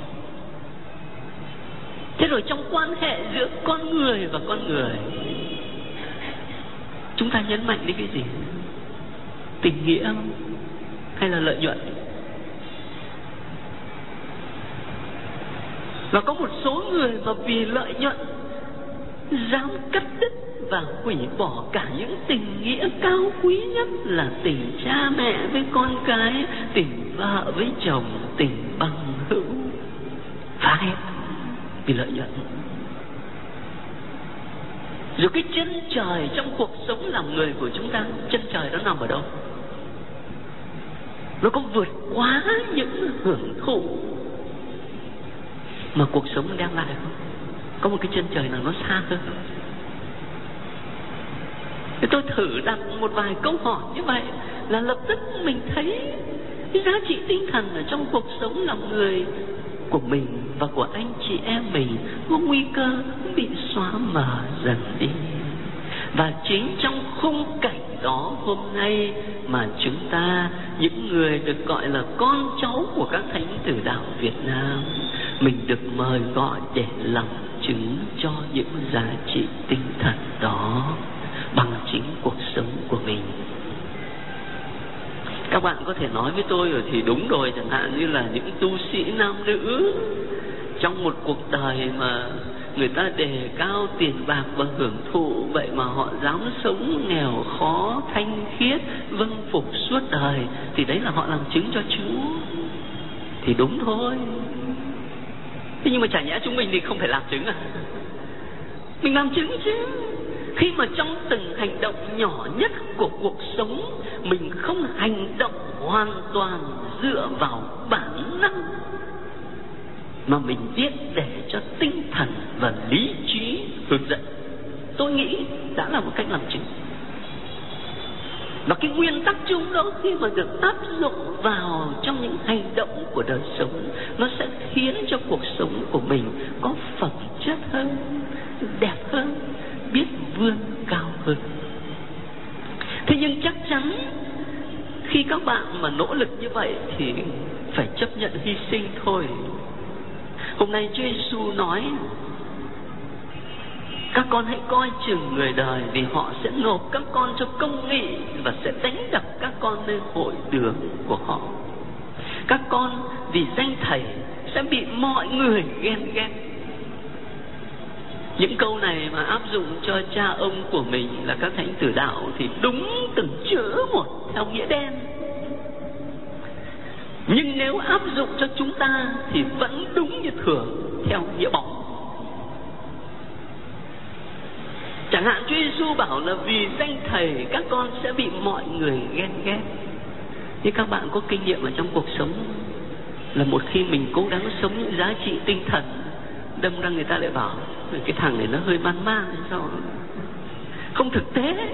Thế rồi trong quan hệ giữa con người và con người, chúng ta nhấn mạnh đến cái gì? Tình nghĩa hay là lợi nhuận? Và có một số người mà vì lợi nhuận dám cắt đứt và hủy bỏ cả những tình nghĩa cao quý nhất là tình cha mẹ với con cái, tình vợ với chồng, tình bằng hữu, phá hết vì lợi nhuận. Rồi cái chân trời trong cuộc sống làm người của chúng ta, chân trời nó nằm ở đâu? Nó có vượt quá những hưởng thụ mà cuộc sống đem lại không? Có một cái chân trời nào nó xa hơn không? Thế tôi thử đặt một vài câu hỏi như vậy là lập tức mình thấy cái giá trị tinh thần ở trong cuộc sống làm người của mình và của anh chị em mình có nguy cơ bị xóa mờ dần đi. Và chính trong khung cảnh đó hôm nay mà chúng ta, những người được gọi là con cháu của các thánh tử đạo Việt Nam, mình được mời gọi để làm chứng cho những giá trị tinh thần đó bằng chính cuộc sống của mình. Các bạn có thể nói với tôi rồi thì đúng rồi, chẳng hạn như là những tu sĩ nam nữ trong một cuộc đời mà người ta đề cao tiền bạc và hưởng thụ, vậy mà họ dám sống nghèo khó, thanh khiết, vâng phục suốt đời, thì đấy là họ làm chứng cho Chúa. Thì đúng thôi. Thế nhưng mà chả nhẽ chúng mình thì không phải làm chứng à? Mình làm chứng chứ. Khi mà trong từng hành động nhỏ nhất của cuộc sống, mình không hành động hoàn toàn dựa vào bản năng, mà mình viết để cho tinh thần và lý trí hướng dẫn, tôi nghĩ đã là một cách làm chứng. Và cái nguyên tắc chung đó khi mà được áp dụng vào trong những hành động của đời sống, nó sẽ khiến cho cuộc sống của mình có phẩm chất hơn, đẹp hơn, biết vươn cao hơn. Thế nhưng chắc chắn khi các bạn mà nỗ lực như vậy thì phải chấp nhận hy sinh thôi. Hôm nay Chúa Giêsu nói các con hãy coi chừng người đời, vì họ sẽ nộp các con cho công nghị và sẽ đánh đập các con nơi hội đường của họ. Các con vì danh Thầy sẽ bị mọi người ghen ghét. Những câu này mà áp dụng cho cha ông của mình là các thánh tử đạo thì đúng từng chữ một theo nghĩa đen. Nhưng nếu áp dụng cho chúng ta thì vẫn đúng như thường theo nghĩa bóng. Chẳng hạn Chúa Giêsu bảo là vì danh Thầy các con sẽ bị mọi người ghen ghét. Nhưng các bạn có kinh nghiệm ở trong cuộc sống là một khi mình cố gắng sống những giá trị tinh thần, đâm ra người ta lại bảo cái thằng này nó hơi man man sao, không thực tế.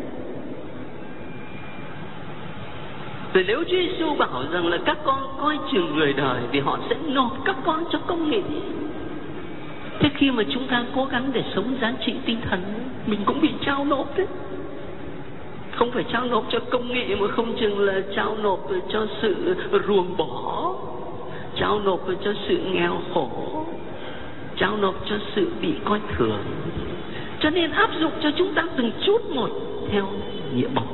Rồi nếu Chúa Giêsu bảo rằng là các con coi chừng người đời vì họ sẽ nộp các con cho công nghị, thế khi mà chúng ta cố gắng để sống giá trị tinh thần, mình cũng bị trao nộp đấy. Không phải trao nộp cho công nghị mà không chừng là trao nộp cho sự ruồng bỏ, trao nộp cho sự nghèo khổ, trao nộp cho sự bị coi thường. Cho nên áp dụng cho chúng ta từng chút một theo nghĩa bóng.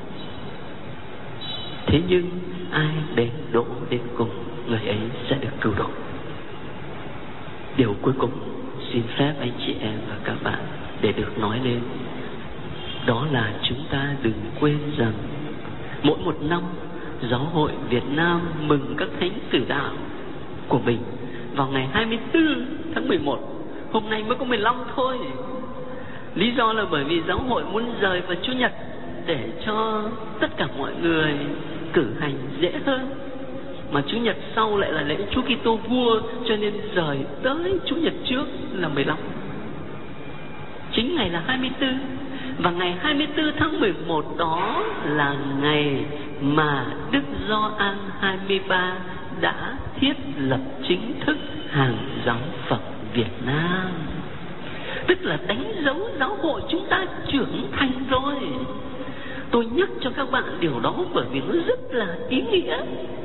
Thế nhưng ai đến độ đến cùng, người ấy sẽ được cứu độ. Điều cuối cùng xin phép anh chị em và các bạn để được nói lên, đó là chúng ta đừng quên rằng mỗi một năm Giáo hội Việt Nam mừng các thánh tử đạo của mình vào ngày hai mươi tư tháng mười một. Hôm nay mới có mười lăm thôi. Lý do là bởi vì giáo hội muốn rời vào Chủ nhật để cho tất cả mọi người cử hành dễ hơn. Mà Chủ nhật sau lại là lễ Chúa Kitô vua, cho nên rời tới Chủ nhật trước là mười lăm. Chính ngày là hai mươi tư. Và ngày hai mươi tư tháng mười một đó là ngày mà Đức Gioan hai mươi ba đã thiết lập chính thức hàng giáo phận Việt Nam. Tức là đánh dấu giáo hội chúng ta trưởng thành rồi. Tôi nhắc cho các bạn điều đó bởi vì nó rất là ý nghĩa.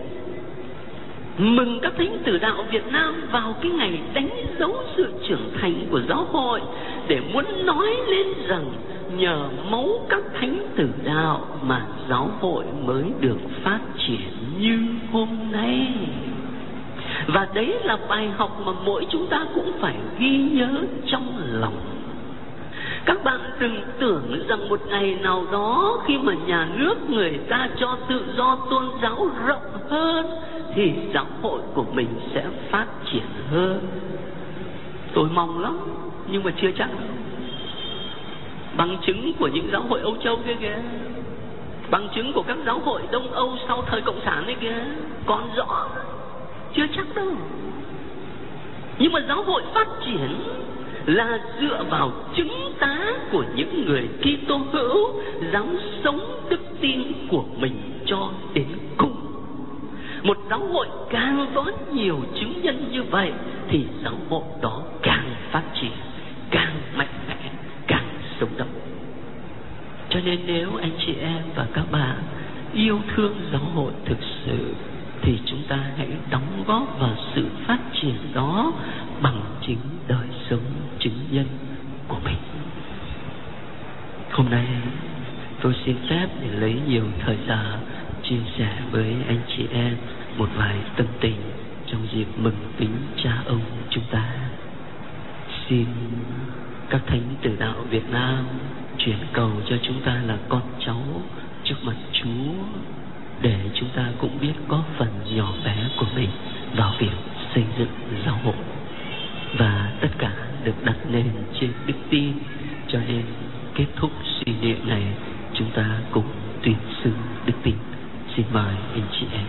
Mừng các thánh tử đạo Việt Nam vào cái ngày đánh dấu sự trưởng thành của giáo hội, để muốn nói lên rằng nhờ máu các thánh tử đạo mà giáo hội mới được phát triển như hôm nay. Và đấy là bài học mà mỗi chúng ta cũng phải ghi nhớ trong lòng. Các bạn đừng tưởng rằng một ngày nào đó khi mà nhà nước người ta cho tự do tôn giáo rộng hơn thì giáo hội của mình sẽ phát triển hơn. Tôi mong lắm, nhưng mà chưa chắc. Bằng chứng của những giáo hội Âu Châu kia kìa, bằng chứng của các giáo hội Đông Âu sau thời Cộng sản ấy kìa, còn rõ. Chưa chắc đâu. Nhưng mà giáo hội phát triển là dựa vào chứng tá của những người Kitô hữu dám sống đức tin của mình cho đến cùng. Một giáo hội càng có nhiều chứng nhân như vậy thì giáo hội đó càng phát triển, càng mạnh mẽ, càng sống động. Cho nên nếu anh chị em và các bạn yêu thương giáo hội thực sự thì chúng ta hãy đóng góp vào sự phát triển đó bằng chính đời sống chứng nhân của mình. Hôm nay tôi xin phép để lấy nhiều thời giờ chia sẻ với anh chị em một vài tâm tình trong dịp mừng kính cha ông chúng ta. Xin các thánh tử đạo Việt Nam chuyển cầu cho chúng ta là con cháu trước mặt Chúa, để chúng ta cũng biết có phần nhỏ bé của mình vào việc xây dựng giáo hội. Và tất cả được đặt nền trên đức tin, cho nên kết thúc suy niệm này chúng ta cùng tuyên xưng đức tin. Xin mời anh chị em.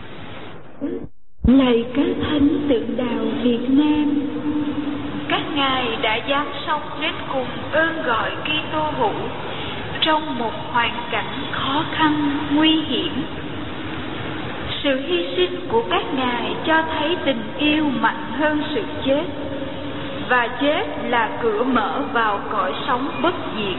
Lạy các thánh tử đạo Việt Nam, các ngài đã dám sống đến cùng ơn gọi Kitô hữu trong một hoàn cảnh khó khăn nguy hiểm. Sự hy sinh của các ngài cho thấy tình yêu mạnh hơn sự chết, và chết là cửa mở vào cõi sống bất diệt.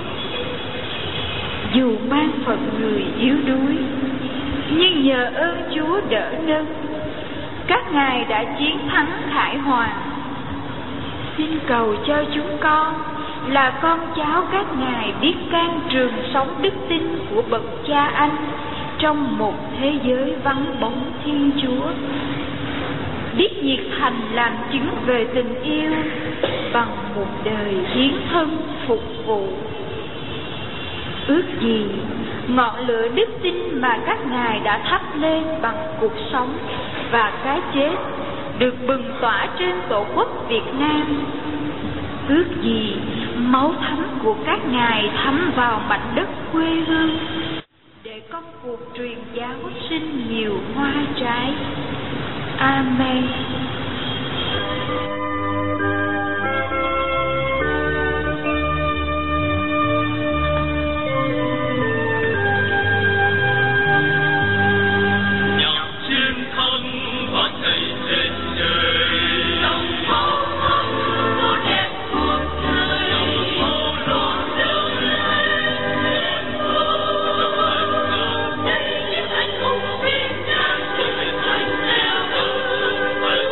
Dù mang phận người yếu đuối, nhưng nhờ ơn Chúa đỡ nâng, các ngài đã chiến thắng khải hoàn. Xin cầu cho chúng con là con cháu các ngài biết can trường sống đức tin của bậc cha anh trong một thế giới vắng bóng Thiên Chúa, biết nhiệt thành làm chứng về tình yêu bằng một đời hiến thân phục vụ. Ước gì ngọn lửa đức tin mà các ngài đã thắp lên bằng cuộc sống và cái chết được bừng tỏa trên tổ quốc Việt Nam. Ước gì máu thánh của các ngài thấm vào mảnh đất quê hương, để công cuộc truyền giáo sinh nhiều hoa trái. Amen. Hãy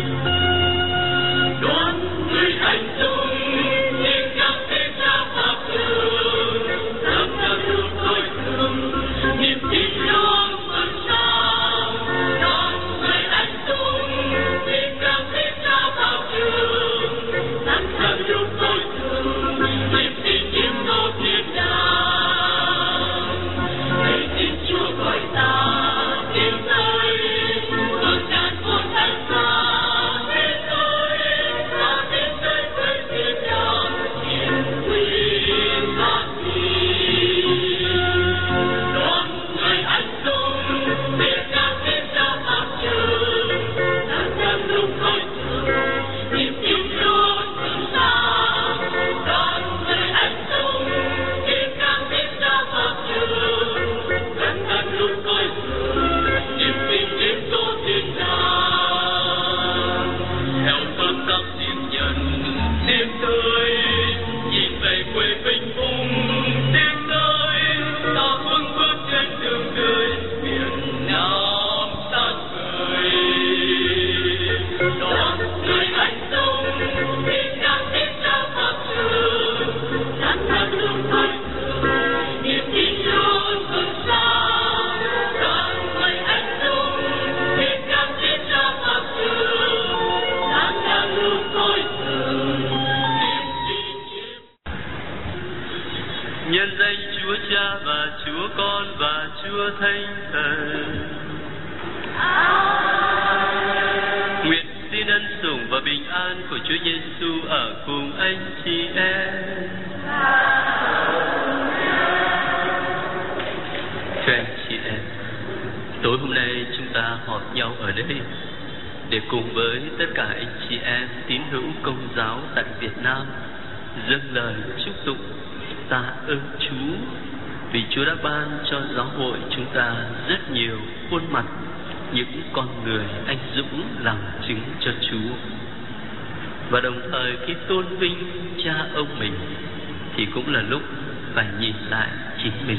Và đồng thời khi tôn vinh cha ông mình thì cũng là lúc phải nhìn lại chính mình.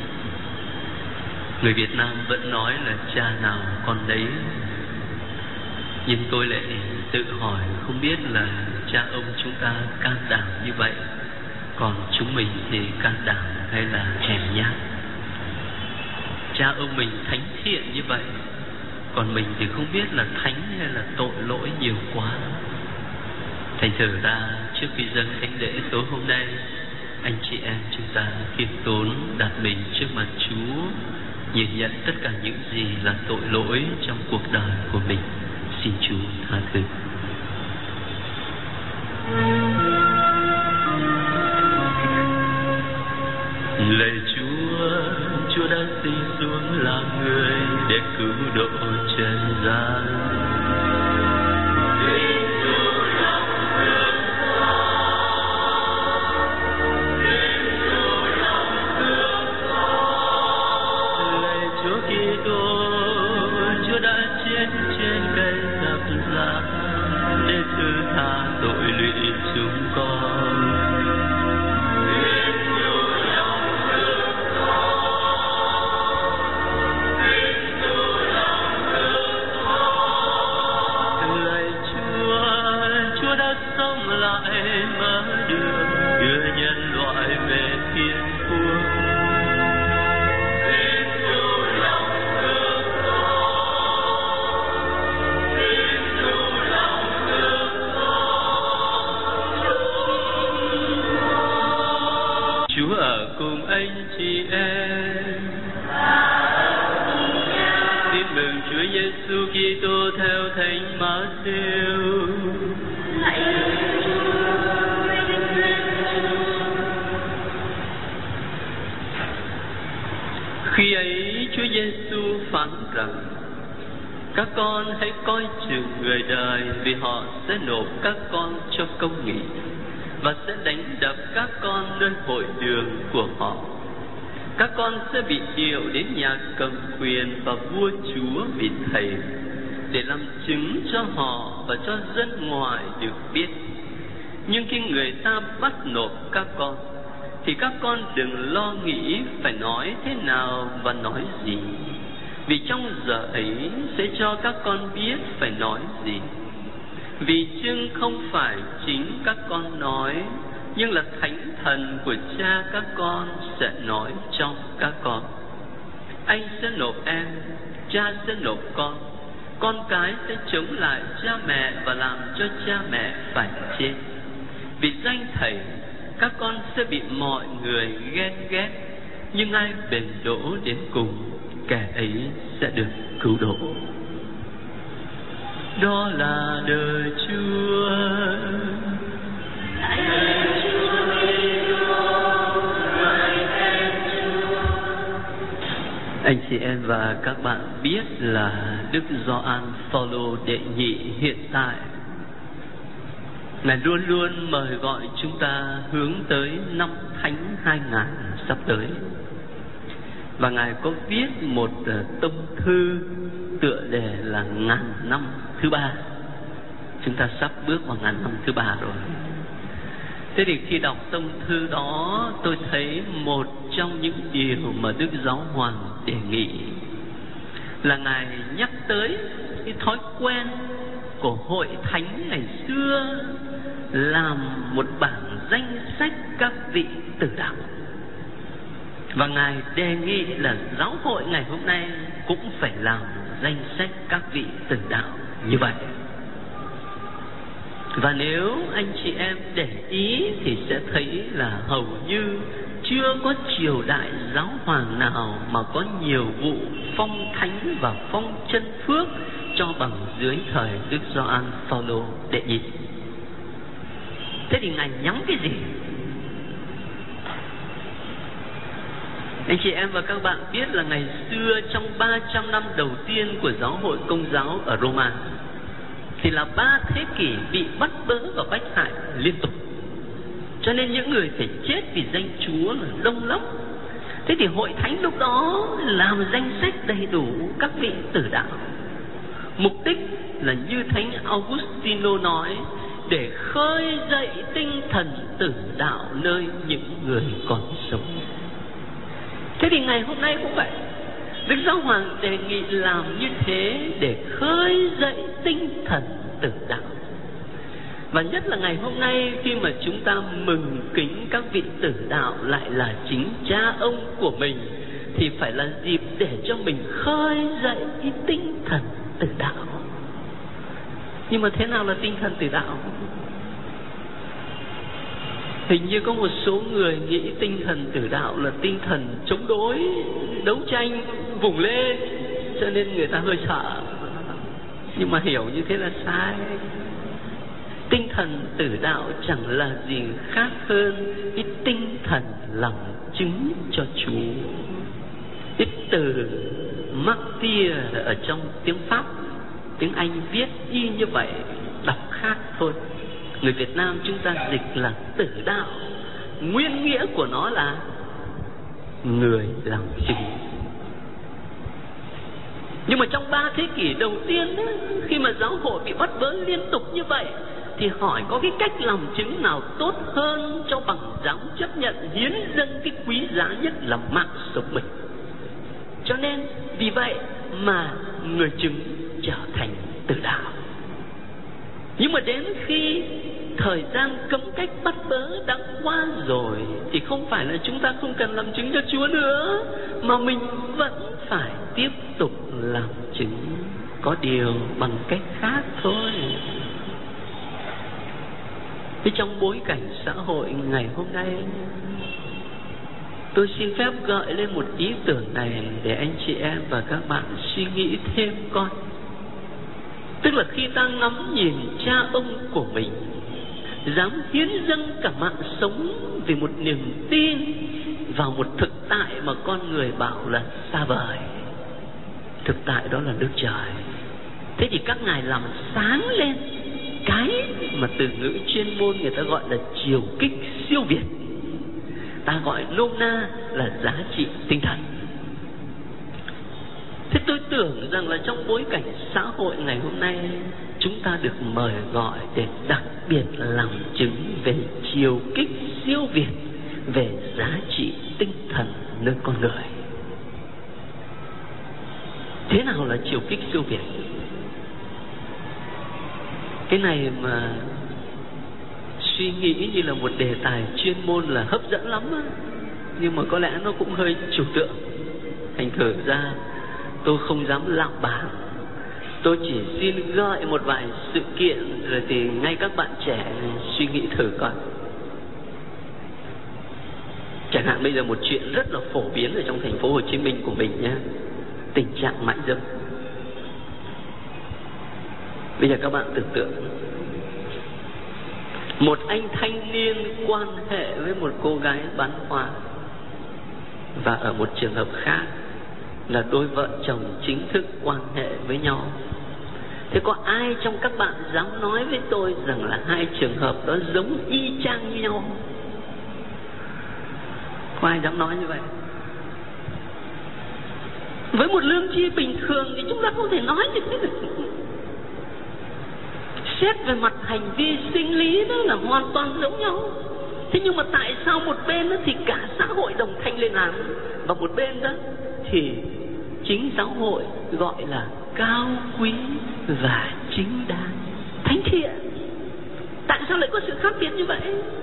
Người Việt Nam vẫn nói là cha nào con đấy, nhưng tôi lại tự hỏi không biết là cha ông chúng ta can đảm như vậy, còn chúng mình thì can đảm hay là hèn nhát. Cha ông mình thánh thiện như vậy, còn mình thì không biết là thánh hay là tội lỗi nhiều quá. Thành thử ra trước khi dâng thánh lễ tối hôm nay, anh chị em chúng ta khiêm tốn đặt mình trước mặt Chúa, nhìn nhận tất cả những gì là tội lỗi trong cuộc đời của mình, xin Chúa tha thứ. Lạy Chúa, Chúa đã sinh xuống làm người để cứu độ trần gian. Tội lụy chúng con, lạy Chúa, Chúa đã sống lại mở đường đưa nhân loại về thiên quốc. Chúa ở cùng anh chị em. Tin mừng Chúa Giêsu Kitô theo Thánh Matthew. Khi ấy Chúa Giêsu phán rằng: các con hãy coi chừng người đời, vì họ sẽ nộp các con cho công nghị và sẽ đánh đập các con nơi hội đường của họ. Các con sẽ bị điều đến nhà cầm quyền và vua chúa vì thầy, để làm chứng cho họ và cho dân ngoài được biết. Nhưng khi người ta bắt nộp các con, thì các con đừng lo nghĩ phải nói thế nào và nói gì, vì trong giờ ấy sẽ cho các con biết phải nói gì. Vì chưng không phải chính các con nói, nhưng là Thánh Thần của Cha các con sẽ nói trong các con. Anh sẽ nộp em, cha sẽ nộp con. Con cái sẽ chống lại cha mẹ và làm cho cha mẹ phải chết. Vì danh Thầy, các con sẽ bị mọi người ghen ghét, nhưng ai bền đổ đến cùng, kẻ ấy sẽ được cứu độ. Đó là đời Chúa. Anh chị em và các bạn biết là Đức Gioan Phaolô đệ nhị hiện tại Ngài luôn luôn mời gọi chúng ta hướng tới năm Thánh hai nghìn sắp tới. Và Ngài có viết một tông thư tựa đề là ngàn năm thứ ba. Chúng ta sắp bước vào ngàn năm thứ ba rồi. Thế thì khi đọc tông thư đó, tôi thấy một trong những điều mà Đức Giáo Hoàng đề nghị là Ngài nhắc tới cái thói quen của hội thánh ngày xưa làm một bảng danh sách các vị tử đạo. Và Ngài đề nghị là giáo hội ngày hôm nay cũng phải làm danh sách các vị tử đạo như vậy. Và nếu anh chị em để ý thì sẽ thấy là hầu như chưa có triều đại giáo hoàng nào mà có nhiều vụ phong thánh và phong chân phước cho bằng dưới thời Đức Gioan Phaolô đệ nhị. Thế thì Ngài nhắm cái gì? Anh chị em và các bạn biết là ngày xưa trong ba trăm năm đầu tiên của giáo hội Công giáo ở Roma thì là ba thế kỷ bị bắt bớ và bách hại liên tục, cho nên những người phải chết vì danh Chúa là đông lắm. Thế thì hội thánh lúc đó làm danh sách đầy đủ các vị tử đạo. Mục đích là như Thánh Augustino nói, để khơi dậy tinh thần tử đạo nơi những người còn sống. Thế thì ngày hôm nay cũng vậy, Đức Giáo Hoàng đề nghị làm như thế để khơi dậy tinh thần tử đạo. Và nhất là ngày hôm nay khi mà chúng ta mừng kính các vị tử đạo lại là chính cha ông của mình, thì phải là dịp để cho mình khơi dậy cái tinh thần tử đạo. Nhưng mà thế nào là tinh thần tử đạo? Hình như có một số người nghĩ tinh thần tử đạo là tinh thần chống đối, đấu tranh, vùng lên, cho nên người ta hơi sợ. Nhưng mà hiểu như thế là sai. Tinh thần tử đạo chẳng là gì khác hơn cái tinh thần làm chứng cho Chúa. Cái từ martyr ở trong tiếng Pháp, tiếng Anh viết y như vậy, đọc khác thôi. Người Việt Nam chúng ta dịch là tử đạo, nguyên nghĩa của nó là người làm chứng. Nhưng mà trong ba thế kỷ đầu tiên đó, khi mà giáo hội bị bắt bớ liên tục như vậy, thì hỏi có cái cách làm chứng nào tốt hơn cho bằng dám chấp nhận hiến dâng cái quý giá nhất là mạng sống mình. Cho nên vì vậy mà người chứng trở thành tử đạo. Nhưng mà đến khi thời gian cấm cách bắt bớ đã qua rồi thì không phải là chúng ta không cần làm chứng cho Chúa nữa, mà mình vẫn phải tiếp tục làm chứng, có điều bằng cách khác thôi. Thế trong bối cảnh xã hội ngày hôm nay, tôi xin phép gợi lên một ý tưởng này để anh chị em và các bạn suy nghĩ thêm coi. Tức là khi ta ngắm nhìn cha ông của mình dám hiến dâng cả mạng sống vì một niềm tin vào một thực tại mà con người bảo là xa vời, thực tại đó là Đức Trời. Thế thì các ngài làm sáng lên cái mà từ ngữ chuyên môn người ta gọi là chiều kích siêu việt, ta gọi nôm na là giá trị tinh thần. Thế tôi tưởng rằng là trong bối cảnh xã hội ngày hôm nay, chúng ta được mời gọi để đặc biệt làm chứng về chiều kích siêu việt, về giá trị tinh thần nơi con người. Thế nào là chiều kích siêu việt? Cái này mà suy nghĩ như là một đề tài chuyên môn là hấp dẫn lắm á, nhưng mà có lẽ nó cũng hơi trừu tượng. Thành thử ra tôi không dám lạm bảng. Tôi chỉ xin gợi một vài sự kiện, rồi thì ngay các bạn trẻ suy nghĩ thử coi. Chẳng hạn bây giờ một chuyện rất là phổ biến ở trong thành phố Hồ Chí Minh của mình nhé, tình trạng mại dâm. Bây giờ các bạn tưởng tượng một anh thanh niên quan hệ với một cô gái bán hoa, và ở một trường hợp khác là đôi vợ chồng chính thức quan hệ với nhau. Thế có ai trong các bạn dám nói với tôi rằng là hai trường hợp đó giống y chang như nhau? Có ai dám nói như vậy? Với một lương tri bình thường thì chúng ta không thể nói như thế được. Xét về mặt hành vi sinh lý đó là hoàn toàn giống nhau. Thế nhưng mà tại sao một bên đó thì cả xã hội đồng thanh lên án, và một bên đó thì chính giáo hội gọi là cao quý và chính đáng, thánh thiện? Tại sao lại có sự khác biệt như vậy?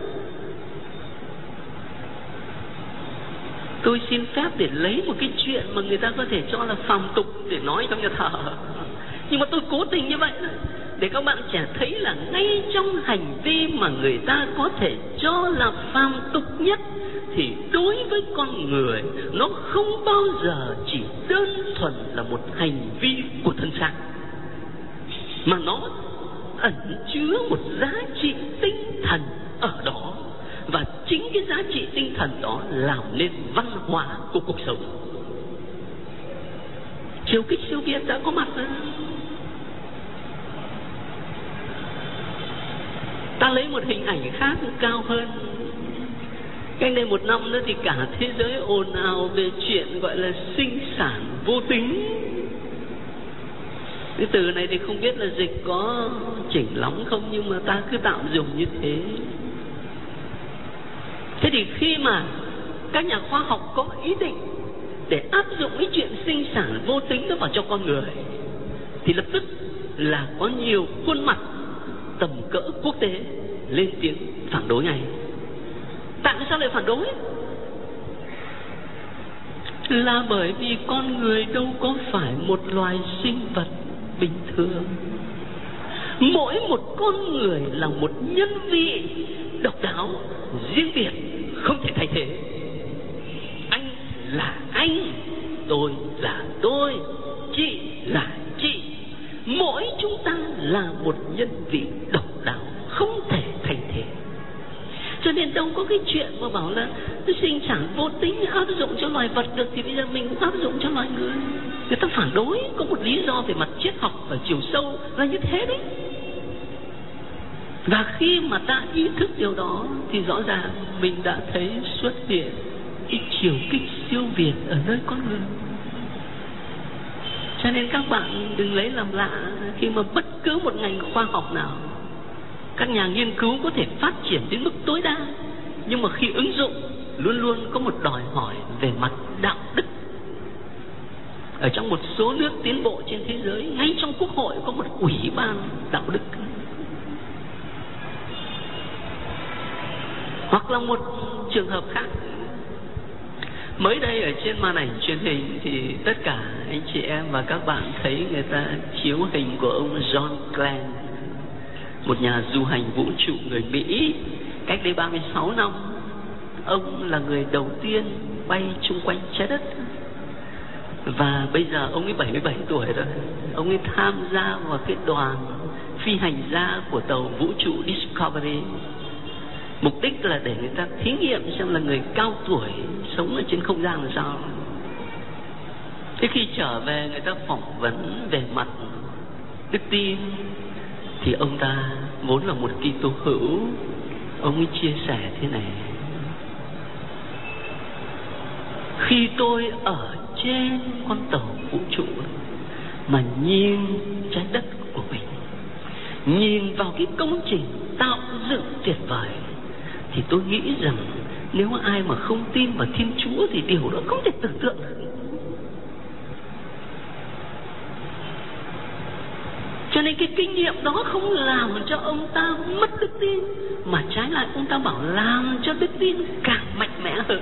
Tôi xin phép để lấy một cái chuyện mà người ta có thể cho là phàm tục để nói trong nhà thờ, nhưng mà tôi cố tình như vậy để các bạn trẻ thấy là ngay trong hành vi mà người ta có thể cho là phàm tục nhất, thì đối với con người nó không bao giờ chỉ đơn thuần là một hành vi của thân xác, mà nó ẩn chứa một giá trị tinh thần ở đó. Và chính cái giá trị tinh thần đó làm nên văn hóa của cuộc sống. Chiều kích siêu Việt đã có mặt rồi. Ta lấy một hình ảnh khác cao hơn. Cách đây một năm nữa thì cả thế giới ồn ào về chuyện gọi là sinh sản vô tính. Cái từ này thì không biết là dịch có chỉnh lắm không, nhưng mà ta cứ tạm dùng như thế. Thế thì khi mà các nhà khoa học có ý định để áp dụng cái chuyện sinh sản vô tính đó vào cho con người, thì lập tức là có nhiều khuôn mặt tầm cỡ quốc tế lên tiếng phản đối ngay. Tại sao lại phản đối? Là bởi vì con người đâu có phải một loài sinh vật bình thường. Mỗi một con người là một nhân vị độc đáo, riêng biệt, không thể thay thế. Anh là anh, tôi là tôi, chị là chị. Mỗi chúng ta là một nhân vị độc đáo, không thể thay thế. Cho nên đâu có cái chuyện mà bảo là sinh sản vô tính áp dụng cho loài vật được, thì bây giờ mình cũng áp dụng cho loài người. Người ta phản đối có một lý do về mặt triết học và chiều sâu là như thế đấy. Và khi mà ta ý thức điều đó thì rõ ràng mình đã thấy xuất hiện cái chiều kích siêu việt ở nơi con người. Cho nên các bạn đừng lấy làm lạ khi mà bất cứ một ngành khoa học nào, các nhà nghiên cứu có thể phát triển đến mức tối đa, nhưng mà khi ứng dụng luôn luôn có một đòi hỏi về mặt đạo đức. Ở trong một số nước tiến bộ trên thế giới, ngay trong quốc hội có một ủy ban đạo đức. Hoặc là một trường hợp khác, mới đây ở trên màn ảnh truyền hình thì tất cả anh chị em và các bạn thấy người ta chiếu hình của ông John Glenn, một nhà du hành vũ trụ người Mỹ. Cách đây ba mươi sáu năm, ông là người đầu tiên bay chung quanh trái đất. Và bây giờ ông ấy bảy mươi bảy tuổi rồi. Ông ấy tham gia vào cái đoàn phi hành gia của tàu vũ trụ Discovery. Mục đích là để người ta thí nghiệm xem là người cao tuổi sống ở trên không gian là sao. Thế khi trở về người ta phỏng vấn về mặt đức tin thì ông ta vốn là một Kitô hữu. Ông ấy chia sẻ thế này: khi tôi ở trên con tàu vũ trụ mà nhìn trái đất của mình, nhìn vào cái công trình tạo dựng tuyệt vời, thì tôi nghĩ rằng nếu ai mà không tin vào Thiên Chúa thì điều đó không thể tưởng tượng được. Cho Cho nên cái kinh nghiệm đó không làm cho ông ta mất đức tin, mà trái lại ông ta bảo làm cho đức tin càng mạnh mẽ hơn.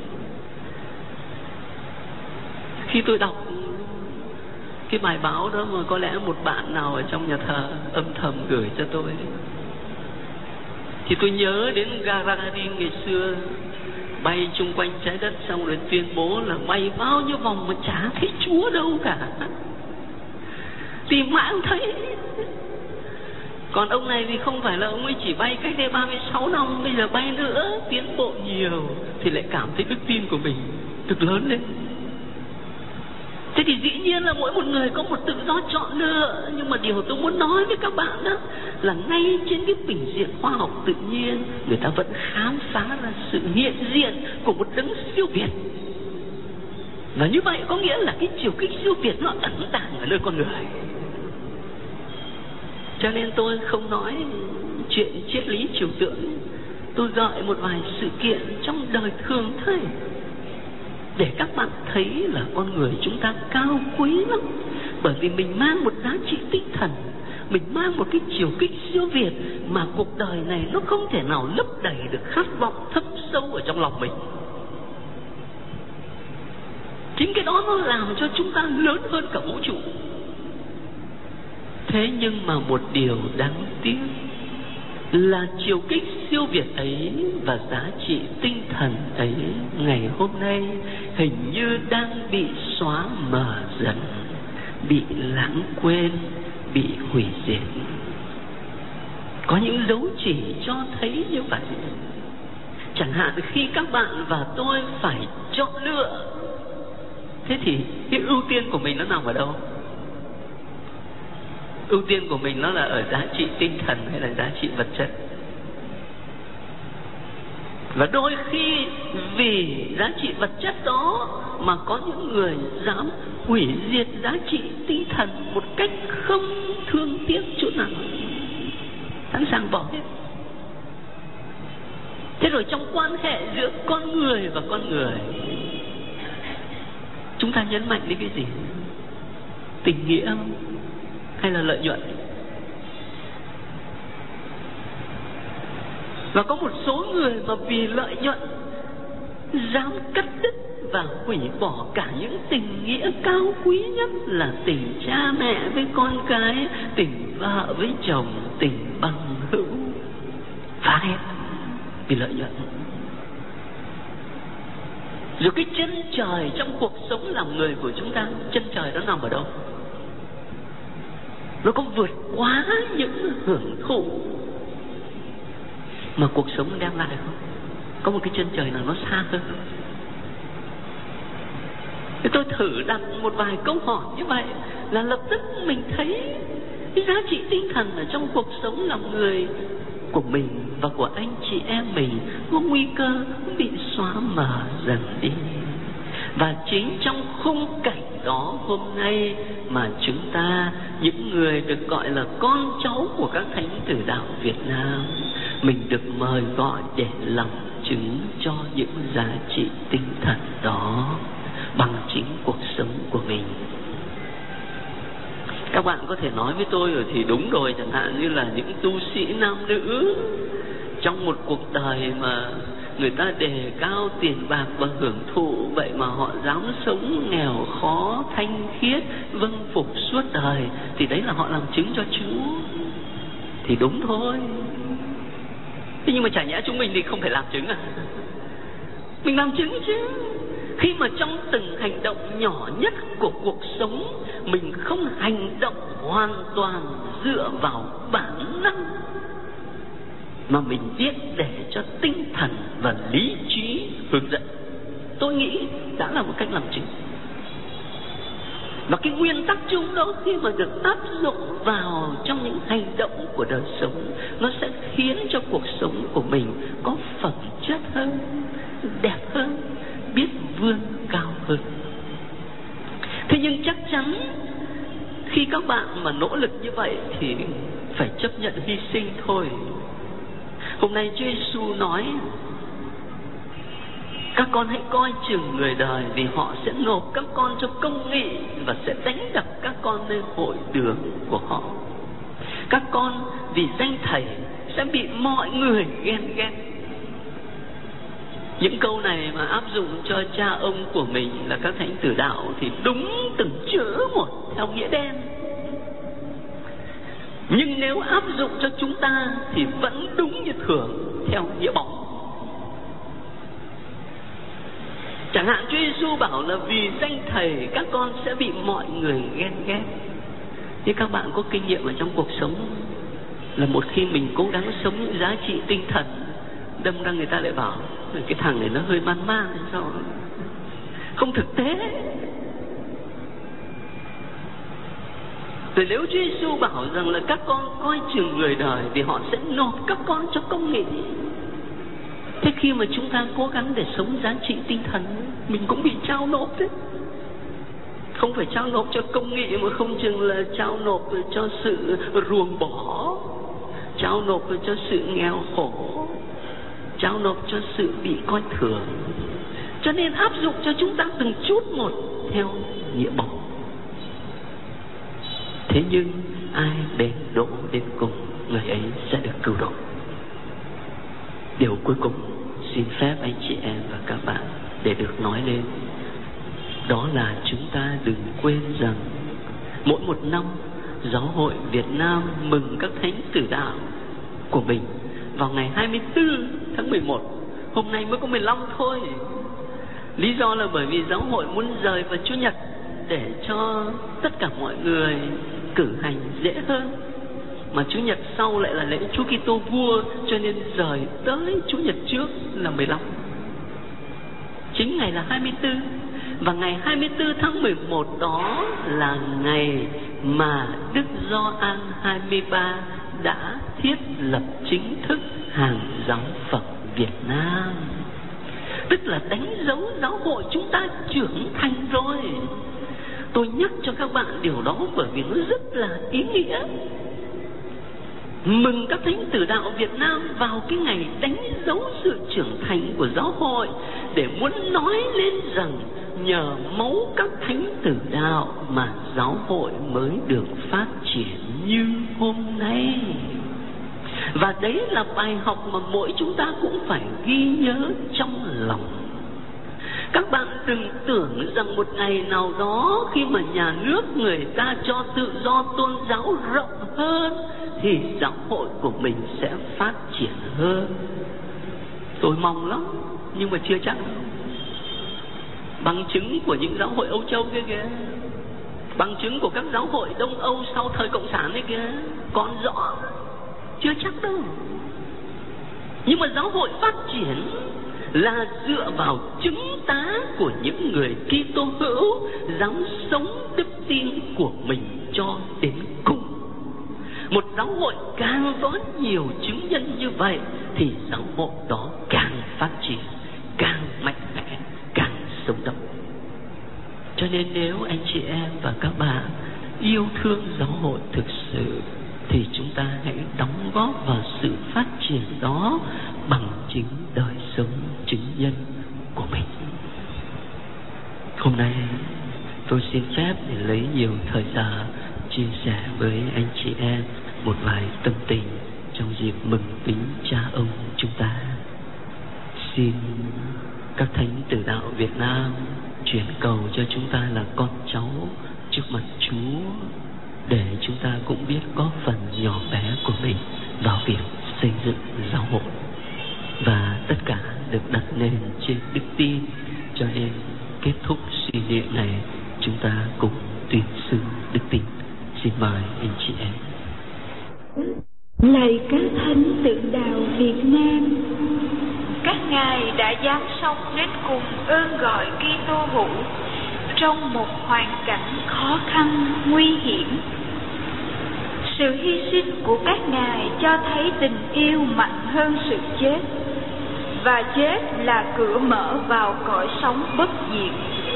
Khi tôi đọc cái bài báo đó mà có lẽ một bạn nào ở trong nhà thờ âm thầm gửi cho tôi, thì tôi nhớ đến Gagarin ngày xưa bay chung quanh trái đất xong rồi tuyên bố là bay bao nhiêu vòng mà chả thấy Chúa đâu cả, tìm mãi không thấy. Còn ông này thì không phải là ông ấy chỉ bay cách đây ba mươi sáu năm, bây giờ bay nữa, tiến bộ nhiều, thì lại cảm thấy đức tin của mình được lớn lên. Thế thì dĩ nhiên là mỗi một người có một tự do chọn lựa, nhưng mà điều tôi muốn nói với các bạn đó là ngay trên cái bình diện khoa học tự nhiên, người ta vẫn khám phá ra sự hiện diện của một đấng siêu việt. Và như vậy có nghĩa là cái chiều kích siêu việt nó ẩn tàng ở nơi con người. Cho nên tôi không nói chuyện triết lý trừu tượng, tôi gợi một vài sự kiện trong đời thường thôi, để các bạn thấy là con người chúng ta cao quý lắm. Bởi vì mình mang một giá trị tinh thần, mình mang một cái chiều kích siêu việt mà cuộc đời này nó không thể nào lấp đầy được khát vọng thâm sâu ở trong lòng mình. Chính cái đó nó làm cho chúng ta lớn hơn cả vũ trụ. Thế nhưng mà một điều đáng tiếc là chiều kích siêu việt ấy và giá trị tinh thần ấy ngày hôm nay hình như đang bị xóa mờ dần, bị lãng quên, bị hủy diệt. Có những dấu chỉ cho thấy như vậy. Chẳng hạn khi các bạn và tôi phải chọn lựa, thế thì cái ưu tiên của mình nó nằm ở đâu? Ưu tiên của mình nó là ở giá trị tinh thần hay là giá trị vật chất? Và đôi khi vì giá trị vật chất đó mà có những người dám hủy diệt giá trị tinh thần một cách không thương tiếc chút nào, sẵn sàng bỏ hết. Thế rồi trong quan hệ giữa con người và con người, chúng ta nhấn mạnh đến cái gì? Tình nghĩa hay là lợi nhuận? Và có một số người mà vì lợi nhuận dám cắt đứt và hủy bỏ cả những tình nghĩa cao quý nhất là tình cha mẹ với con cái, tình vợ với chồng, tình bằng hữu, phá hết vì lợi nhuận. Rồi cái chân trời trong cuộc sống làm người của chúng ta, chân trời đó nằm ở đâu? Nó có vượt quá những hưởng thụ mà cuộc sống đem lại không? Có một cái chân trời nào nó xa hơn không? Thì tôi thử đặt một vài câu hỏi như vậy là lập tức mình thấy cái giá trị tinh thần ở trong cuộc sống làm người của mình và của anh chị em mình có nguy cơ bị xóa mờ dần đi. Và chính trong khung cảnh đó hôm nay mà chúng ta, những người được gọi là con cháu của các thánh tử đạo Việt Nam, mình được mời gọi để làm chứng cho những giá trị tinh thần đó bằng chính cuộc sống của mình. Các bạn có thể nói với tôi rồi thì đúng rồi, chẳng hạn như là những tu sĩ nam nữ trong một cuộc đời mà người ta đề cao tiền bạc và hưởng thụ, vậy mà họ dám sống nghèo khó, thanh khiết, vâng phục suốt đời, thì đấy là họ làm chứng cho Chúa. Thì đúng thôi. Thế nhưng mà chả nhẽ chúng mình thì không phải làm chứng à? Mình làm chứng chứ. Khi mà trong từng hành động nhỏ nhất của cuộc sống, mình không hành động hoàn toàn dựa vào bản năng, mà mình biết để cho tinh thần và lý trí hướng dẫn, tôi nghĩ đã là một cách làm chứng. Và cái nguyên tắc chung đó khi mà được áp dụng vào trong những hành động của đời sống, nó sẽ khiến cho cuộc sống của mình có phẩm chất hơn, đẹp hơn, biết vươn cao hơn. Thế nhưng chắc chắn khi các bạn mà nỗ lực như vậy thì phải chấp nhận hy sinh thôi. Hôm nay Chúa Giêsu nói các con hãy coi chừng người đời, vì họ sẽ nộp các con cho công nghị và sẽ đánh đập các con nơi hội đường của họ. Các con vì danh Thầy sẽ bị mọi người ghen ghét. Những câu này mà áp dụng cho cha ông của mình là các thánh tử đạo thì đúng từng chữ một theo nghĩa đen. Nhưng nếu áp dụng cho chúng ta thì vẫn đúng như thường theo nghĩa bóng. Chẳng hạn Chúa Giêsu bảo là vì danh Thầy các con sẽ bị mọi người ghen ghét. Thế các bạn có kinh nghiệm ở trong cuộc sống là một khi mình cố gắng sống những giá trị tinh thần, đâm ra người ta lại bảo cái thằng này nó hơi man man hay sao, không thực tế. Rồi nếu Chúa Giêsu bảo rằng là các con coi chừng người đời vì họ sẽ nộp các con cho công nghị, thế khi mà chúng ta cố gắng để sống giá trị tinh thần, mình cũng bị trao nộp đấy. Không phải trao nộp cho công nghị mà không chừng là trao nộp cho sự ruồng bỏ, trao nộp cho sự nghèo khổ, trao nộp cho sự bị coi thường. Cho nên áp dụng cho chúng ta từng chút một theo nghĩa bóng. Thế nhưng ai đến độ đến cùng, người ấy sẽ được cứu độ. Điều cuối cùng xin phép anh chị em và các bạn để được nói lên, đó là chúng ta đừng quên rằng mỗi một năm Giáo hội Việt Nam mừng các thánh tử đạo của mình vào ngày hai mươi tư tháng mười một. Hôm nay mới có mười lăm thôi. Lý do là bởi vì giáo hội muốn rời vào Chủ nhật để cho tất cả mọi người cử hành dễ hơn. Mà Chủ nhật sau lại là lễ Chúa Kitô vua, cho nên rời tới Chủ nhật trước là mười lăm. Chính ngày là hai mươi tư. Và ngày hai mươi tư tháng mười một đó là ngày mà Đức Gioan hai mươi ba đã thiết lập chính thức Hàng Giáo Phận Việt Nam. Tức là đánh dấu giáo hội chúng ta trưởng thành rồi. Tôi nhắc cho các bạn điều đó bởi vì nó rất là ý nghĩa. Mừng các thánh tử đạo Việt Nam vào cái ngày đánh dấu sự trưởng thành của giáo hội, để muốn nói lên rằng nhờ máu các thánh tử đạo mà giáo hội mới được phát triển như hôm nay. Và đấy là bài học mà mỗi chúng ta cũng phải ghi nhớ trong lòng. Các bạn đừng tưởng rằng một ngày nào đó khi mà nhà nước người ta cho tự do tôn giáo rộng hơn thì giáo hội của mình sẽ phát triển hơn. Tôi mong lắm, nhưng mà chưa chắc. Bằng chứng của những giáo hội Âu Châu kia kìa, bằng chứng của các giáo hội Đông Âu sau thời Cộng sản ấy kìa, còn rõ. Chưa chắc đâu. Nhưng mà giáo hội phát triển là dựa vào chứng tá của những người Kitô hữu dám sống đức tin của mình cho đến cùng. Một giáo hội càng có nhiều chứng nhân như vậy thì giáo hội đó càng phát triển, càng mạnh mẽ, càng sống động. Cho nên nếu anh chị em và các bạn yêu thương giáo hội thực sự thì chúng ta hãy đóng góp vào sự phát triển đó bằng chính đời sống chứng nhân của mình. Hôm nay tôi xin phép để lấy nhiều thời giờ chia sẻ với anh chị em một vài tâm tình trong dịp mừng kính cha ông chúng ta. Xin các thánh tử đạo Việt Nam chuyển cầu cho chúng ta là con cháu trước mặt Chúa, để chúng ta cũng biết có phần nhỏ bé của mình vào việc xây dựng giáo hội. Và tất cả được đặt nền trên đức tin, cho nên kết thúc suy niệm này chúng ta cùng tuyên xưng đức tin. Xin mời anh chị em. Lạy các thánh tử đạo Việt Nam, các ngài đã dám sống đến cùng ơn gọi Kitô hữu trong một hoàn cảnh khó khăn nguy hiểm. Sự hy sinh của các ngài cho thấy tình yêu mạnh hơn sự chết, và chết là cửa mở vào cõi sống bất diệt.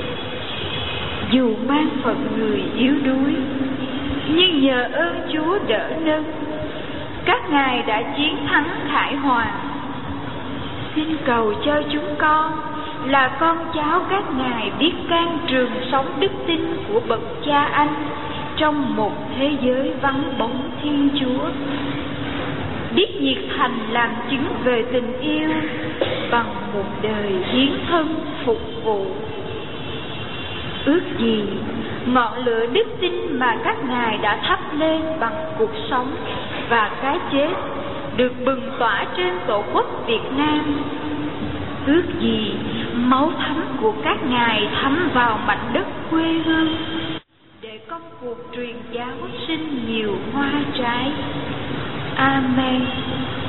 Dù mang phận người yếu đuối, nhưng nhờ ơn Chúa đỡ nâng, các ngài đã chiến thắng khải hoàn. Xin cầu cho chúng con là con cháu các ngài biết can trường sống đức tin của bậc cha anh trong một thế giới vắng bóng Thiên Chúa, biết nhiệt thành làm chứng về tình yêu bằng một đời hiến thân phục vụ. Ước gì ngọn lửa đức tin mà các ngài đã thắp lên bằng cuộc sống và cái chết được bừng tỏa trên tổ quốc Việt Nam. Ước gì máu thánh của các ngài thấm vào mảnh đất quê hương, để công cuộc truyền giáo sinh nhiều hoa trái. Amen.